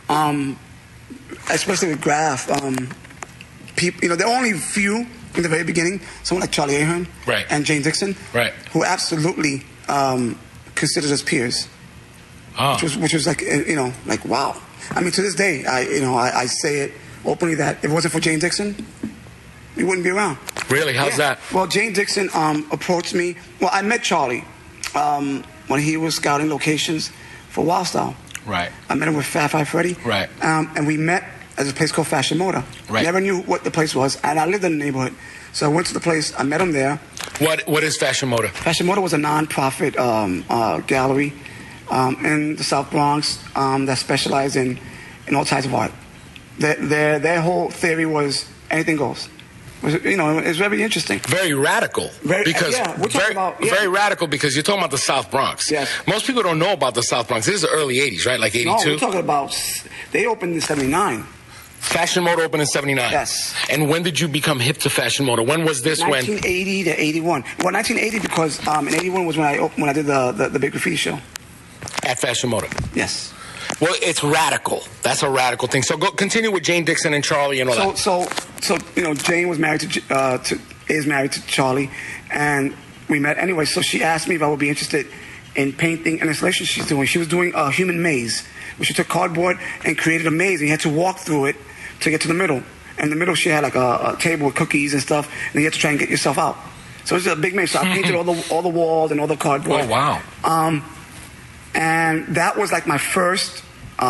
especially with Graf. People, there are only few in the very beginning, someone like Charlie Ahern right. and Jane Dixon, right. who absolutely... considered us peers, which was like like wow. I mean, to this day, I say it openly that if it wasn't for Jane Dixon, we wouldn't be around. Really? How's that? Well, Jane Dixon approached me. Well, I met Charlie when he was scouting locations for Wild Style. Right. I met him with Fat Five Freddy. Right. And we met at a place called Fashion Motor. Right. Never knew what the place was, and I lived in the neighborhood. So I went to the place. I met him there. What is Fashion Motor? Fashion Motor was a non-profit gallery in the South Bronx that specialized in all types of art. Their whole theory was anything goes. It's very interesting. Very radical. Very radical because you're talking about the South Bronx. Yes. Most people don't know about the South Bronx. This is the early 80s, right? Like 82? No, we're talking about, they opened in 79. Fashion Motor opened in 79? Yes. And when did you become hip to Fashion Motor? When was this? 1980 to 81. Well, 1980 because in 81 was when I did the big graffiti show. At Fashion Motor? Yes. Well, it's radical. That's a radical thing. So continue with Jane Dixon and Charlie and all that. So Jane was married is married to Charlie, and we met anyway. So she asked me if I would be interested in painting an installation she's doing. She was doing a human maze, where she took cardboard and created a maze, and you had to walk through it to get to the middle. And in the middle, she had like a table with cookies and stuff, and you had to try and get yourself out. So it was a big maze. So I painted all the walls and all the cardboard. Oh wow! And that was like my first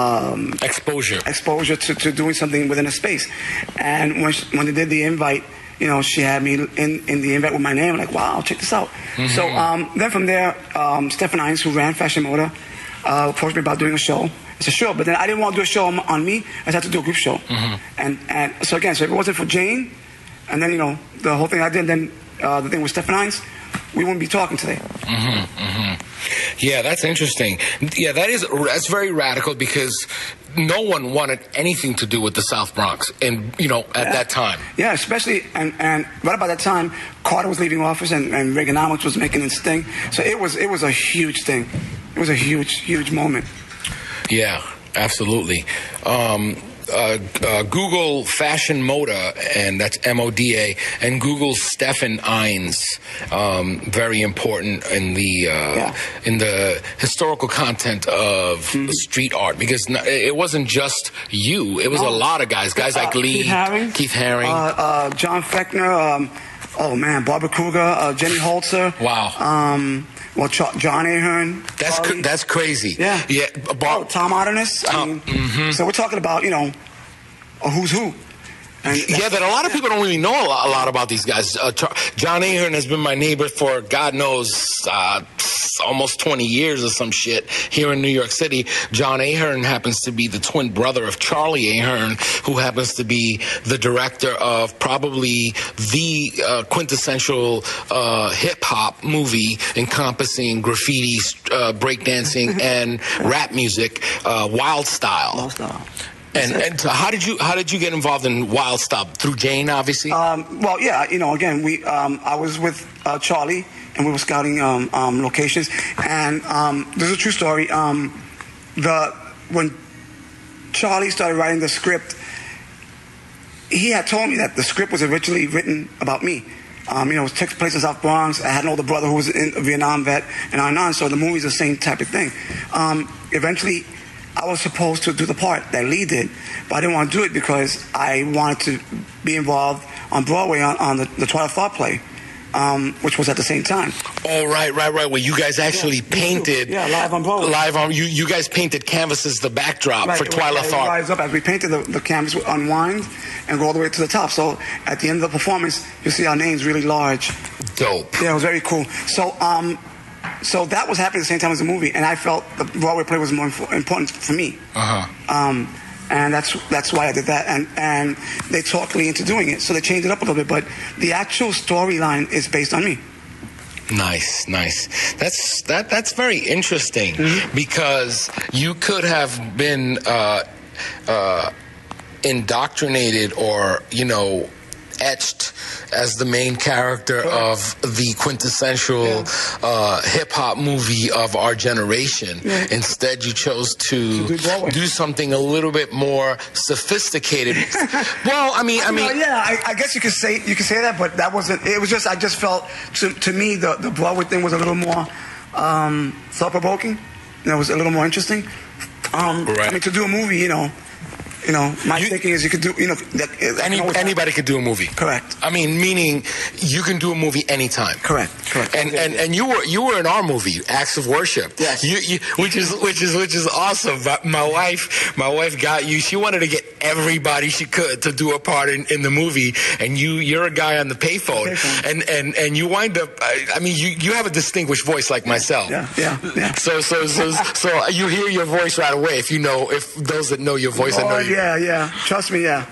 exposure to doing something within a space. And when they did the invite, she had me in the invite with my name. I'm like, wow, check this out. Mm-hmm. So then from there, Stefan Hines, who ran Fashion Motor, approached me about doing a show. It's a show, but then I didn't want to do a show on me. I just had to do a group show. And so again, so if it wasn't for Jane, and then the whole thing I did, and then the thing with Stephen Hines, we wouldn't be talking today. Yeah, that's interesting. Yeah, that's very radical because no one wanted anything to do with the South Bronx, and at that time. Yeah, especially and right about that time, Carter was leaving office and Reaganomics was making its thing. So it was a huge thing. It was a huge moment. Yeah, absolutely. Google Fashion Moda, and that's MODA, and Google Stephen Hines, very important in the historical content of street art, because it wasn't just you; it was a lot of guys like Lee, Keith Haring, John Fechner, Barbara Kruger, Jenny Holzer. Wow. John Ahern. That's crazy. Yeah. Tom Artemis. So we're talking about a who's who. That a lot of people don't really know a lot about these guys. John Ahern has been my neighbor for God knows almost 20 years or some shit here in New York City. John Ahern happens to be the twin brother of Charlie Ahern, who happens to be the director of probably the quintessential hip-hop movie encompassing graffiti, breakdancing, and rap music, Wild Style. And so how did you get involved in Wild Style? Through Jane, obviously? Again, I was with Charlie, and we were scouting locations. And this is a true story. When Charlie started writing the script, he had told me that the script was originally written about me. It took place in South Bronx. I had an older brother who was a Vietnam vet, and so the movie's the same type of thing. Eventually, I was supposed to do the part that Lee did, but I didn't want to do it because I wanted to be involved on Broadway on the Twilight Thought play, which was at the same time. Oh, right. Where you guys actually painted. Yeah, live on Broadway. You guys painted canvases, the backdrop for Twilight Thought. Rise up as we painted the canvas would unwind and go all the way to the top. So at the end of the performance, you see our names really large. Dope. Yeah, it was very cool. So that was happening at the same time as the movie, and I felt the Broadway play was more important for me. And that's why I did that. And they talked me into doing it, so they changed it up a little bit. But the actual storyline is based on me. Nice. That's very interesting because you could have been indoctrinated or etched as the main character of the quintessential hip-hop movie of our generation. Instead, you chose to do something a little bit more sophisticated. Well, I guess you could say that, but that wasn't. It was just I just felt to me the Broadway thing was a little more thought-provoking. It was a little more interesting. To do a movie, my thinking is you could do, anybody could do a movie. Correct. Meaning you can do a movie anytime. Correct. And you were in our movie, Acts of Worship. Yes. Which is awesome. My wife got you. She wanted to get everybody she could to do a part in the movie, and you're a guy on the payphone, and you wind up. You have a distinguished voice like myself. Yeah. So you hear your voice right away if those that know your voice and know you. Yeah. Trust me, yeah.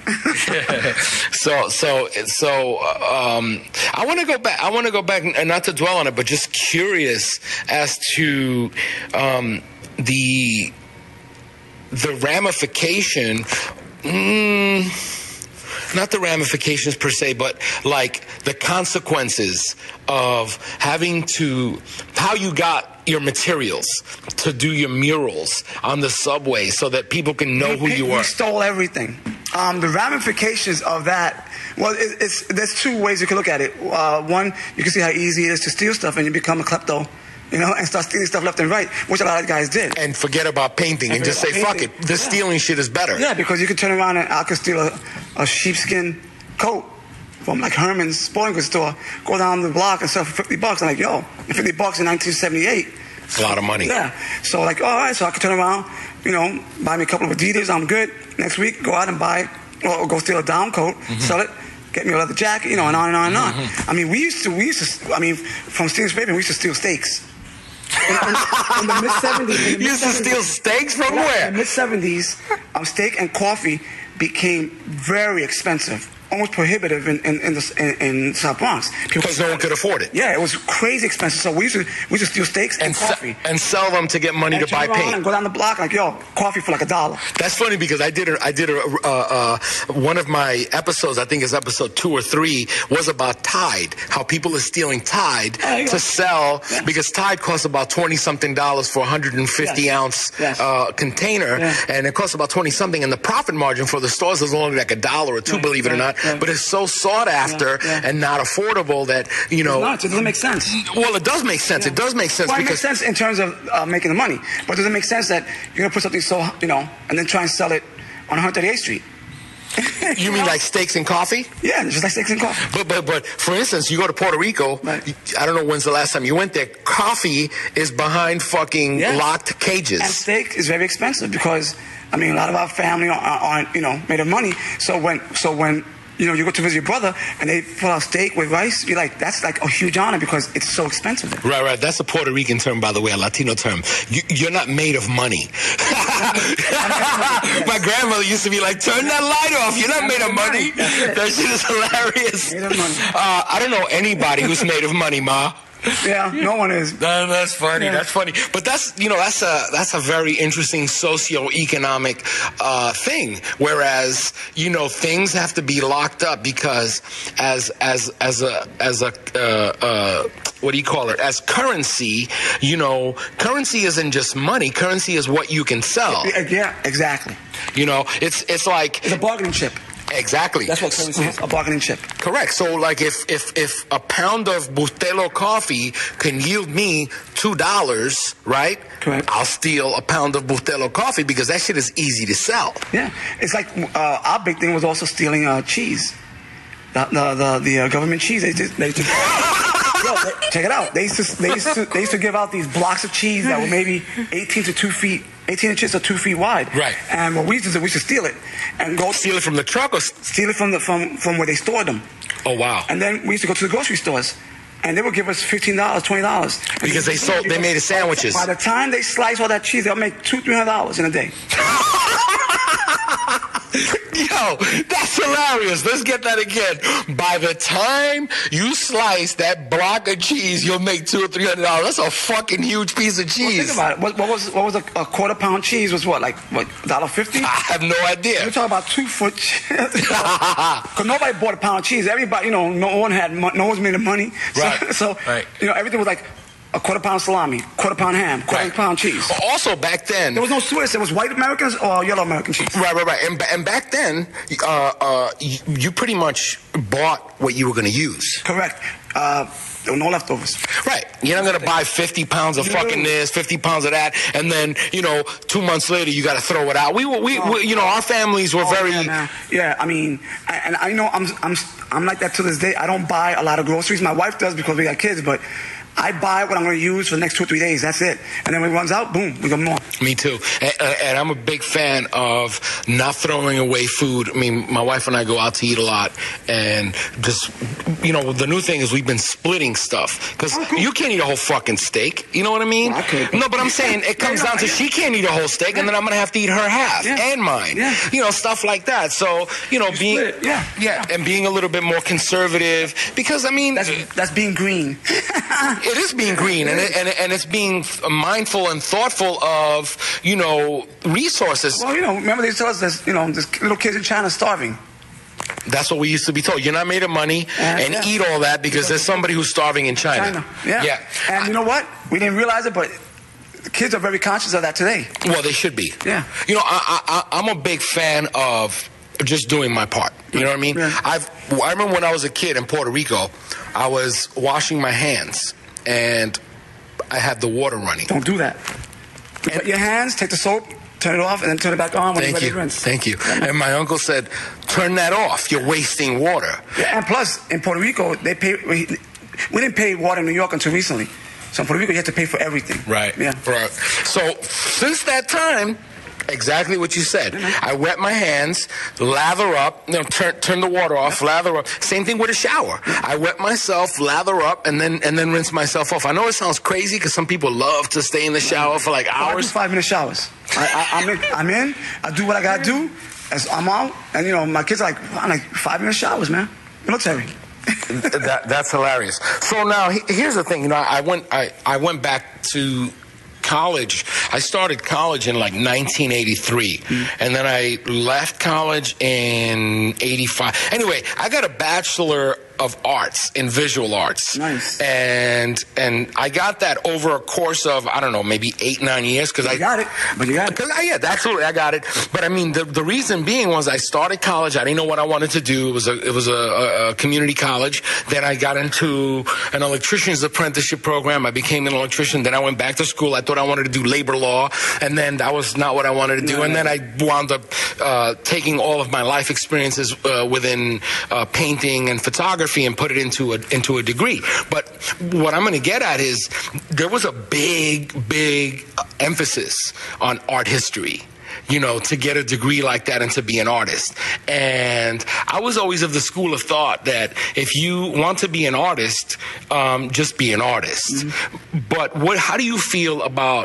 I want to go back, and not to dwell on it, but just curious as to the ramification. Not the ramifications per se, but like the consequences of how you got your materials to do your murals on the subway so that people can know who you are. We stole everything. The ramifications of that, well, there's two ways you can look at it. One, you can see how easy it is to steal stuff and you become a klepto. And start stealing stuff left and right, which a lot of guys did. And forget about painting and just say, fuck it, this stealing shit is better. Yeah, because you could turn around and I could steal a sheepskin coat from like Herman's sporting goods store, go down the block and sell for $50. I'm like, yo, $50 in 1978. It's a lot of money. Yeah. So like, all right, so I could turn around, buy me a couple of Adidas, I'm good. Next week, go out and buy, or go steal a down coat, sell it, get me a leather jacket, and on and on and on. We used to, from Steven's Paper, we used to steal steaks. in the mid-70s. You used to steal steaks from where? In the mid-70s, steak and coffee became very expensive. Almost prohibitive in South Bronx. Because no one could afford it. Yeah, it was crazy expensive. So we used to steal steaks and coffee and sell them to get money to buy paint. And go down the block like, yo, coffee for like $1. That's funny because I did one of my episodes. I think it's episode 2 or 3 was about Tide. How people are stealing Tide to sell because Tide costs about $20-something for a 150-ounce container, and it costs about 20-something. And the profit margin for the stores is only like $1 or $2, believe it or not. But it's so sought after and not affordable that, you know. It doesn't make sense. Well, it does make sense. It does make sense. Well, because it makes sense in terms of making the money. But does it make sense that you're going to put something so, you know, and then try and sell it on 138th Street? You mean like steaks and coffee? Yeah, just like steaks and coffee. But for instance, you go to Puerto Rico, I don't know when's the last time you went there, coffee is behind fucking locked cages. And steak is very expensive because, I mean, a lot of our family aren't, you know, made of money. So when you know, you go to visit your brother and they pull out steak with rice, you're like, that's like a huge honor because it's so expensive. Right. That's a Puerto Rican term, by the way, a Latino term. You're not made of money. My grandmother used to be like, turn that light off. You're not made of money. That shit is hilarious. Made of money. I don't know anybody who's made of money, Ma. Yeah, no one is. That's funny. Yeah. That's funny. But that's a very interesting socio-economic thing. Whereas, you know, things have to be locked up because as a what do you call it? As currency, you know, currency isn't just money. Currency is what you can sell. Yeah, exactly. You know, it's like it's a bargaining chip. Exactly. That's what currency is, a bargaining chip. Correct. So, like, if a pound of Bustelo coffee can yield me $2, right? Correct. I'll steal a pound of Bustelo coffee because that shit is easy to sell. Yeah. It's like our big thing was also stealing cheese. The government cheese. They check it out. They used to give out these blocks of cheese that were maybe 18 inches or 2 feet wide. Right. And what we used to do, we used to steal it and go steal it from the truck or steal it from where they stored them. Oh wow. And then we used to go to the grocery stores. And they would give us $15, $20. Because they made the sandwiches. By the time they slice all that cheese, they'll make $200-$300 in a day. Yo, that's hilarious. Let's get that again. By the time you slice that block of cheese, you'll make $200 or $300. That's a fucking huge piece of cheese. Well, think about it. What was a quarter-pound cheese? Was what, like $1.50? I have no idea. We're talking about 2 foot. Because nobody bought a pound of cheese. Everybody, you know, no one made the money. Right. So you know, everything was like a quarter-pound salami, quarter-pound ham, quarter-pound cheese. Also, back then, there was no Swiss. It was white Americans or yellow American cheese. Right. And back then, you pretty much bought what you were going to use. Correct. There were no leftovers. Right. You're not going to buy 50 pounds of fucking this, 50 pounds of that, and then, you know, 2 months later you got to throw it out. We you know, our families were very. Yeah, I mean, and I know I'm like that to this day. I don't buy a lot of groceries. My wife does because we got kids, but I buy what I'm going to use for the next 2 or 3 days. That's it. And then when it runs out, boom, we got more. Me too. And I'm a big fan of not throwing away food. I mean, my wife and I go out to eat a lot. And just, you know, the new thing is we've been splitting stuff. Because you can't eat a whole fucking steak. You know what I mean? No, but I'm saying it comes down to she can't eat a whole steak. And then I'm going to have to eat her half and mine. Yeah. You know, stuff like that. So, you know, and being a little bit more conservative. Because, I mean. That's being green. It is being green, and it's being mindful and thoughtful of, you know, resources. Well, you know, remember they tell us there's little kids in China starving. That's what we used to be told. You're not made of money and eat all that because there's somebody who's starving in China. Yeah. And you know what? We didn't realize it, but the kids are very conscious of that today. Well, they should be. Yeah. You know, I'm a big fan of just doing my part. You know what I mean? Yeah. I remember when I was a kid in Puerto Rico, I was washing my hands. And I had the water running. Don't do that. Put your hands, take the soap, turn it off, and then turn it back on when you're ready to rinse. Thank you. And my uncle said, turn that off. You're wasting water. Yeah, and plus, in Puerto Rico, we didn't pay water in New York until recently. So in Puerto Rico, you have to pay for everything. Right. Yeah. Right. So since that time, Exactly what you said. I wet my hands, lather up, turn the water off, lather up. Same thing with a shower. I wet myself, lather up, and then rinse myself off. I know it sounds crazy because some people love to stay in the shower for like hours. I do 5-minute showers. I'm in. I do what I gotta do. As I'm out, and my kids are like, I'm like 5-minute showers, man. It looks heavy. That's hilarious. So now here's the thing. I went back to college. I started college in like 1983, and then I left college in 85. Anyway, I got a Bachelor of Arts in Visual Arts. Nice. And I got that over a course of, I don't know, maybe 8-9 years. You got it. Yeah, absolutely, I got it. But I mean, the reason being was I started college. I didn't know what I wanted to do. It was a community college. Then I got into an electrician's apprenticeship program. I became an electrician. Then I went back to school. I thought I wanted to do labor law, and then that was not what I wanted to do. And then I wound up taking all of my life experiences within painting and photography and put it into a degree. But what I'm going to get at is there was a big emphasis on art history, to get a degree like that and to be an artist. And I was always of the school of thought that if you want to be an artist, just be an artist. But how do you feel about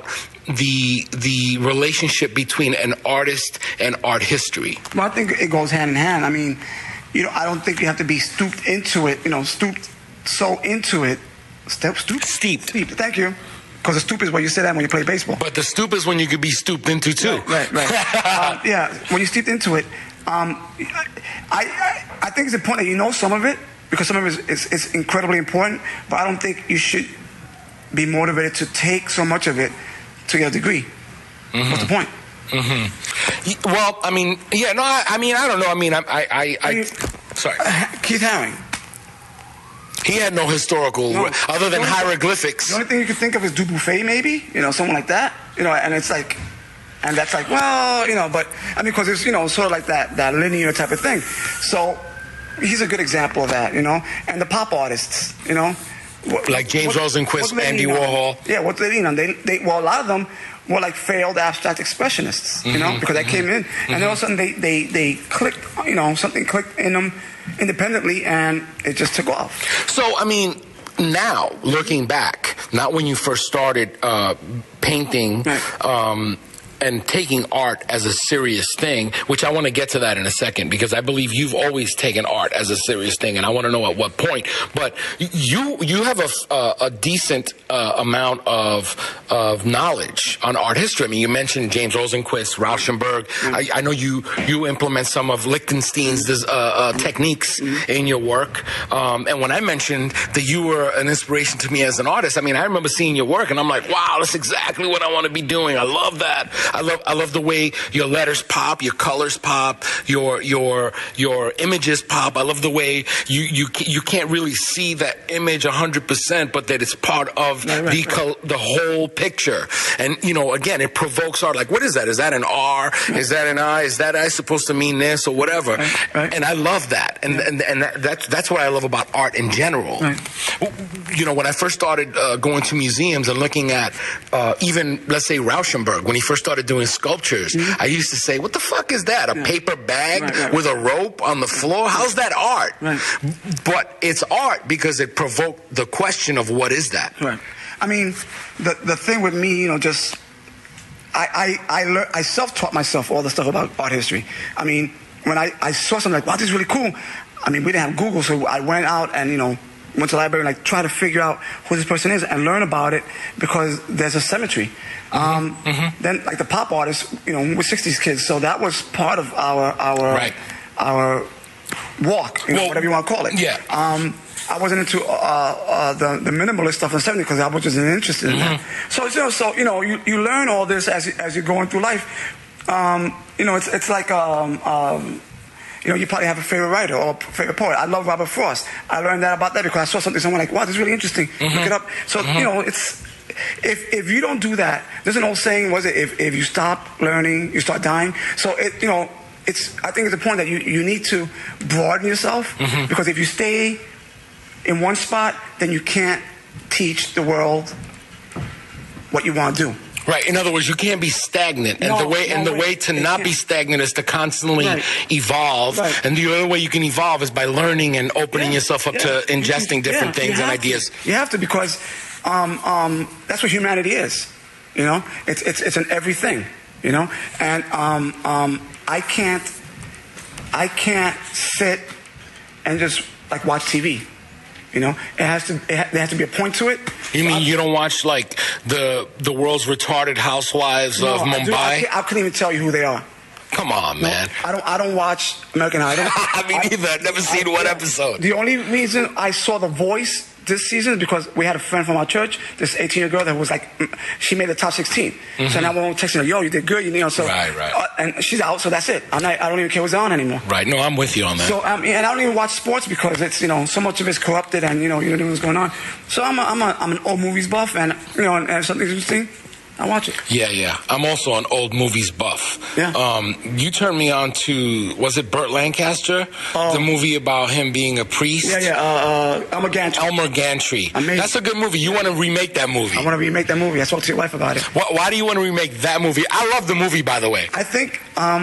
the relationship between an artist and art history? Well, I think it goes hand in hand. I mean, I don't think you have to be stooped into it, stooped so into it. Steeped. Thank you. Because the stoop is where you sit at when you play baseball. But the stoop is when you could be stooped into, too. Right. Yeah, when you steeped into it, I think it's important that you know some of it, because some of it is incredibly important, but I don't think you should be motivated to take so much of it to get a degree. What's the point? Well, I mean, I don't know. Sorry. Keith Haring. He had no historical, other than hieroglyphics. The only thing you can think of is Dubuffet, maybe, someone like that, and it's like, and that's like, well, but, I mean, because it's, sort of like that linear type of thing. So, he's a good example of that, and the pop artists, like James Rosenquist, Andy Warhol. Yeah, what they lean on? Well, a lot of them were like failed abstract expressionists, because they came in, and then all of a sudden they clicked, something clicked in them independently, and it just took off. So, I mean, now, looking back, not when you first started painting, right. And taking art as a serious thing, which I want to get to that in a second, because I believe you've always taken art as a serious thing, and I want to know at what point. But you have a decent amount of knowledge on art history. I mean, you mentioned James Rosenquist, Rauschenberg. I know you implement some of Lichtenstein's techniques in your work. And when I mentioned that you were an inspiration to me as an artist, I mean, I remember seeing your work, and I'm like, wow, that's exactly what I want to be doing. I love that. I love the way your letters pop, your colors pop, your images pop. I love the way you can't really see that image 100%, but that it's part of the whole picture. And again, it provokes art. Like, what is that? Is that an R? Is that an I? Is that I supposed to mean this or whatever? Right. And I love that. And that's what I love about art in general. Right. When I first started going to museums and looking at even, let's say, Rauschenberg, when he first started doing sculptures, I used to say, what the fuck is that? A paper bag with a rope on the floor? How's that art? Right. But it's art because it provoked the question of what is that? Right. I mean, the thing with me, just I self-taught myself all the stuff about art history. I mean, when I saw something like, wow, this is really cool. I mean, we didn't have Google, so I went out and, went to the library and try to figure out who this person is and learn about it, because there's a symmetry. Then like the pop artists, we're 60s kids, so that was part of our walk, whatever you want to call it. Yeah. I wasn't into the minimalist stuff in the 70s because I wasn't interested in that. So you learn all this as you're going through life. It's like you probably have a favorite writer or favorite poet. I love Robert Frost. I learned about that because I saw something, someone like, wow, this is really interesting. Look it up. So, it's, if you don't do that, there's an old saying, if you stop learning, you start dying. So, I think it's important that you need to broaden yourself, because if you stay in one spot, then you can't teach the world what you want to do. Right. In other words, you can't be stagnant, and No, the way no way. to It not can't. be stagnant is to constantly evolve. Right. And the other way you can evolve is by learning and opening yourself up to ingesting different things and ideas. You have to, because that's what humanity is. You know, it's an everything. You know, and I can't sit and just like watch TV. You know, there has to be a point to it. You mean you don't watch like the world's retarded housewives of Mumbai? I couldn't even tell you who they are. Come on, man. I don't watch American Idol. Me neither. I've never seen one episode. The only reason I saw The Voice this season is because we had a friend from our church, this 18-year girl that was like, she made the top 16. So now we're texting her, yo, you did good, you know. So right. And she's out, so that's it. I don't even care what's on anymore. Right. No, I'm with you on that. So and I don't even watch sports because it's, you know, so much of it's corrupted, and you know what's going on. So I'm an old movies buff, and you know, and if something's interesting, I watch it. Yeah. I'm also an old movies buff. Yeah. You turned me on to, was it Burt Lancaster? The movie about him being a priest? Yeah. Elmer Gantry. Elmer Gantry. Amazing. That's a good movie. You want to remake that movie? I want to remake that movie. I spoke to your wife about it. Why do you want to remake that movie? I love the movie, by the way. I think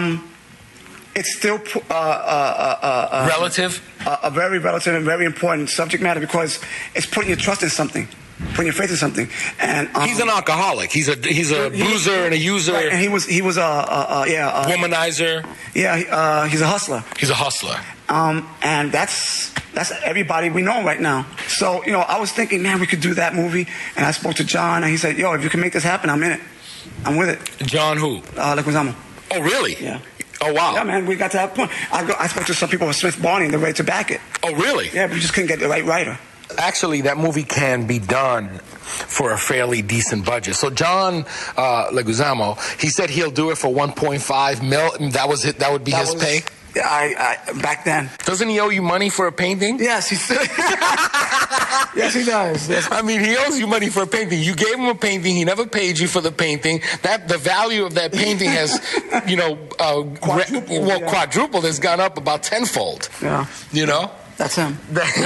it's still relative? A very relative and very important subject matter, because it's putting your trust in something. Putting your faith in something, and he's an alcoholic. He's a boozer and a user. Right, and he was womanizer. Yeah, he's a hustler. He's a hustler. And that's everybody we know right now. So, you know, I was thinking, man, we could do that movie. And I spoke to John, and he said, yo, if you can make this happen, I'm in it. I'm with it. John who? Leguizamo. Oh, really? Yeah. Oh, wow. Yeah, man, we got to that point. I spoke to some people with Smith Barney, and they're ready to back it. Oh, really? Yeah, but we just couldn't get the right writer. Actually, that movie can be done for a fairly decent budget. So John Leguizamo, he said he'll do it for 1.5 mil. That would be his pay. Yeah, I back then. Doesn't he owe you money for a painting? Yes, he said. Yes, he does. Yes. I mean, he owes you money for a painting. You gave him a painting. He never paid you for the painting. The value of that painting has, you know, quadrupled. Has gone up about tenfold. Yeah. You know. That's him.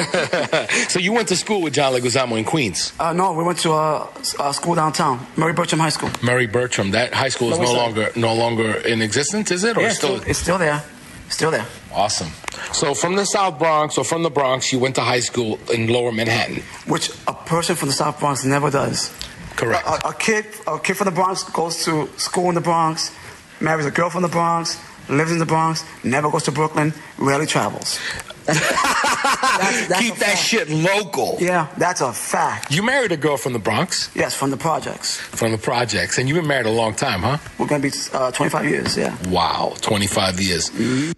So you went to school with John Leguizamo in Queens? No, we went to a school downtown, Murray Bertram High School. Murray Bertram. That high school is no longer in existence, is it? Or yeah, it's still there. Still there. Awesome. So from the South Bronx, or from the Bronx, you went to high school in Lower Manhattan. Which a person from the South Bronx never does. Correct. A kid from the Bronx goes to school in the Bronx, marries a girl from the Bronx, lives in the Bronx, never goes to Brooklyn, rarely travels. That's Keep that shit local. Yeah, that's a fact. You married a girl from the Bronx? Yes, from the projects. From the projects. And you've been married a long time, huh? We're going to be 25 years, yeah. Wow, 25 years. Mm-hmm.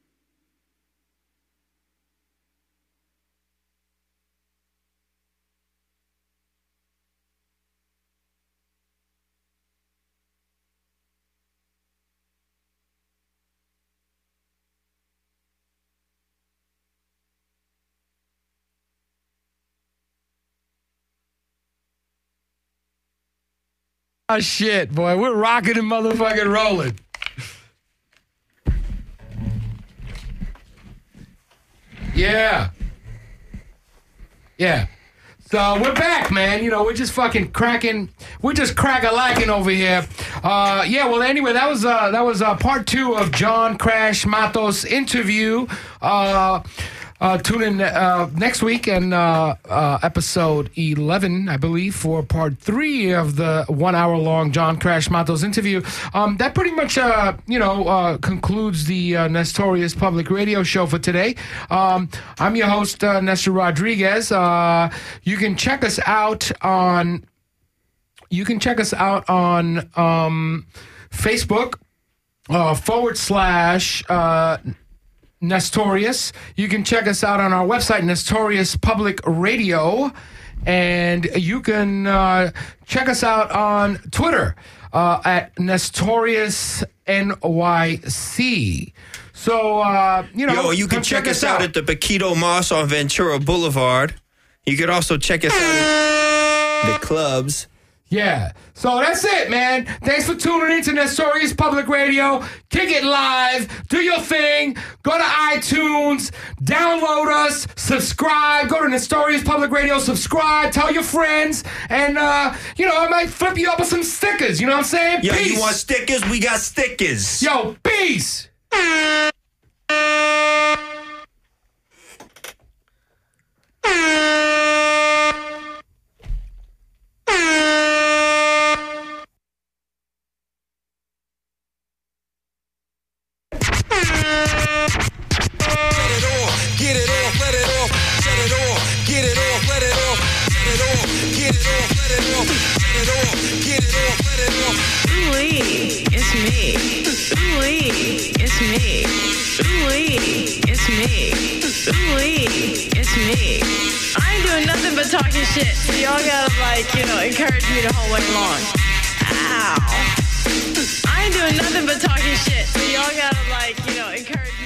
Oh, shit, boy. We're rocking and motherfucking rolling. Yeah. So we're back, man. You know, we're just fucking cracking. We're just crack-a-lacking over here. Well, anyway, that was part 2 of John Crash Matos' interview. Tune in next week and episode 11, I believe, for part 3 of the 1 hour long John Crash Matos interview. That pretty much, concludes the Nestorius Public Radio Show for today. I'm your host, Nestor Rodriguez. You can check us out on Facebook / Nestorius. You can check us out on our website, Nestorius Public Radio, and you can check us out on Twitter at Nestorius NYC. So, you can check us out at the Paquito Moss on Ventura Boulevard. You could also check us out at the clubs. Yeah. So that's it, man. Thanks for tuning in to Nestorius Public Radio. Kick it live. Do your thing. Go to iTunes. Download us. Subscribe. Go to Nestorius Public Radio. Subscribe. Tell your friends. And, I might flip you up with some stickers. You know what I'm saying? Yo, Peace. you want stickers? We got stickers. Yo, peace. It's me. Ooh-wee, it's me. Ooh-wee, it's me. Ooh-wee, it's me. I ain't doing nothing but talking shit, so y'all gotta, encourage me the whole way along. Ow. I ain't doing nothing but talking shit, so y'all gotta, encourage me.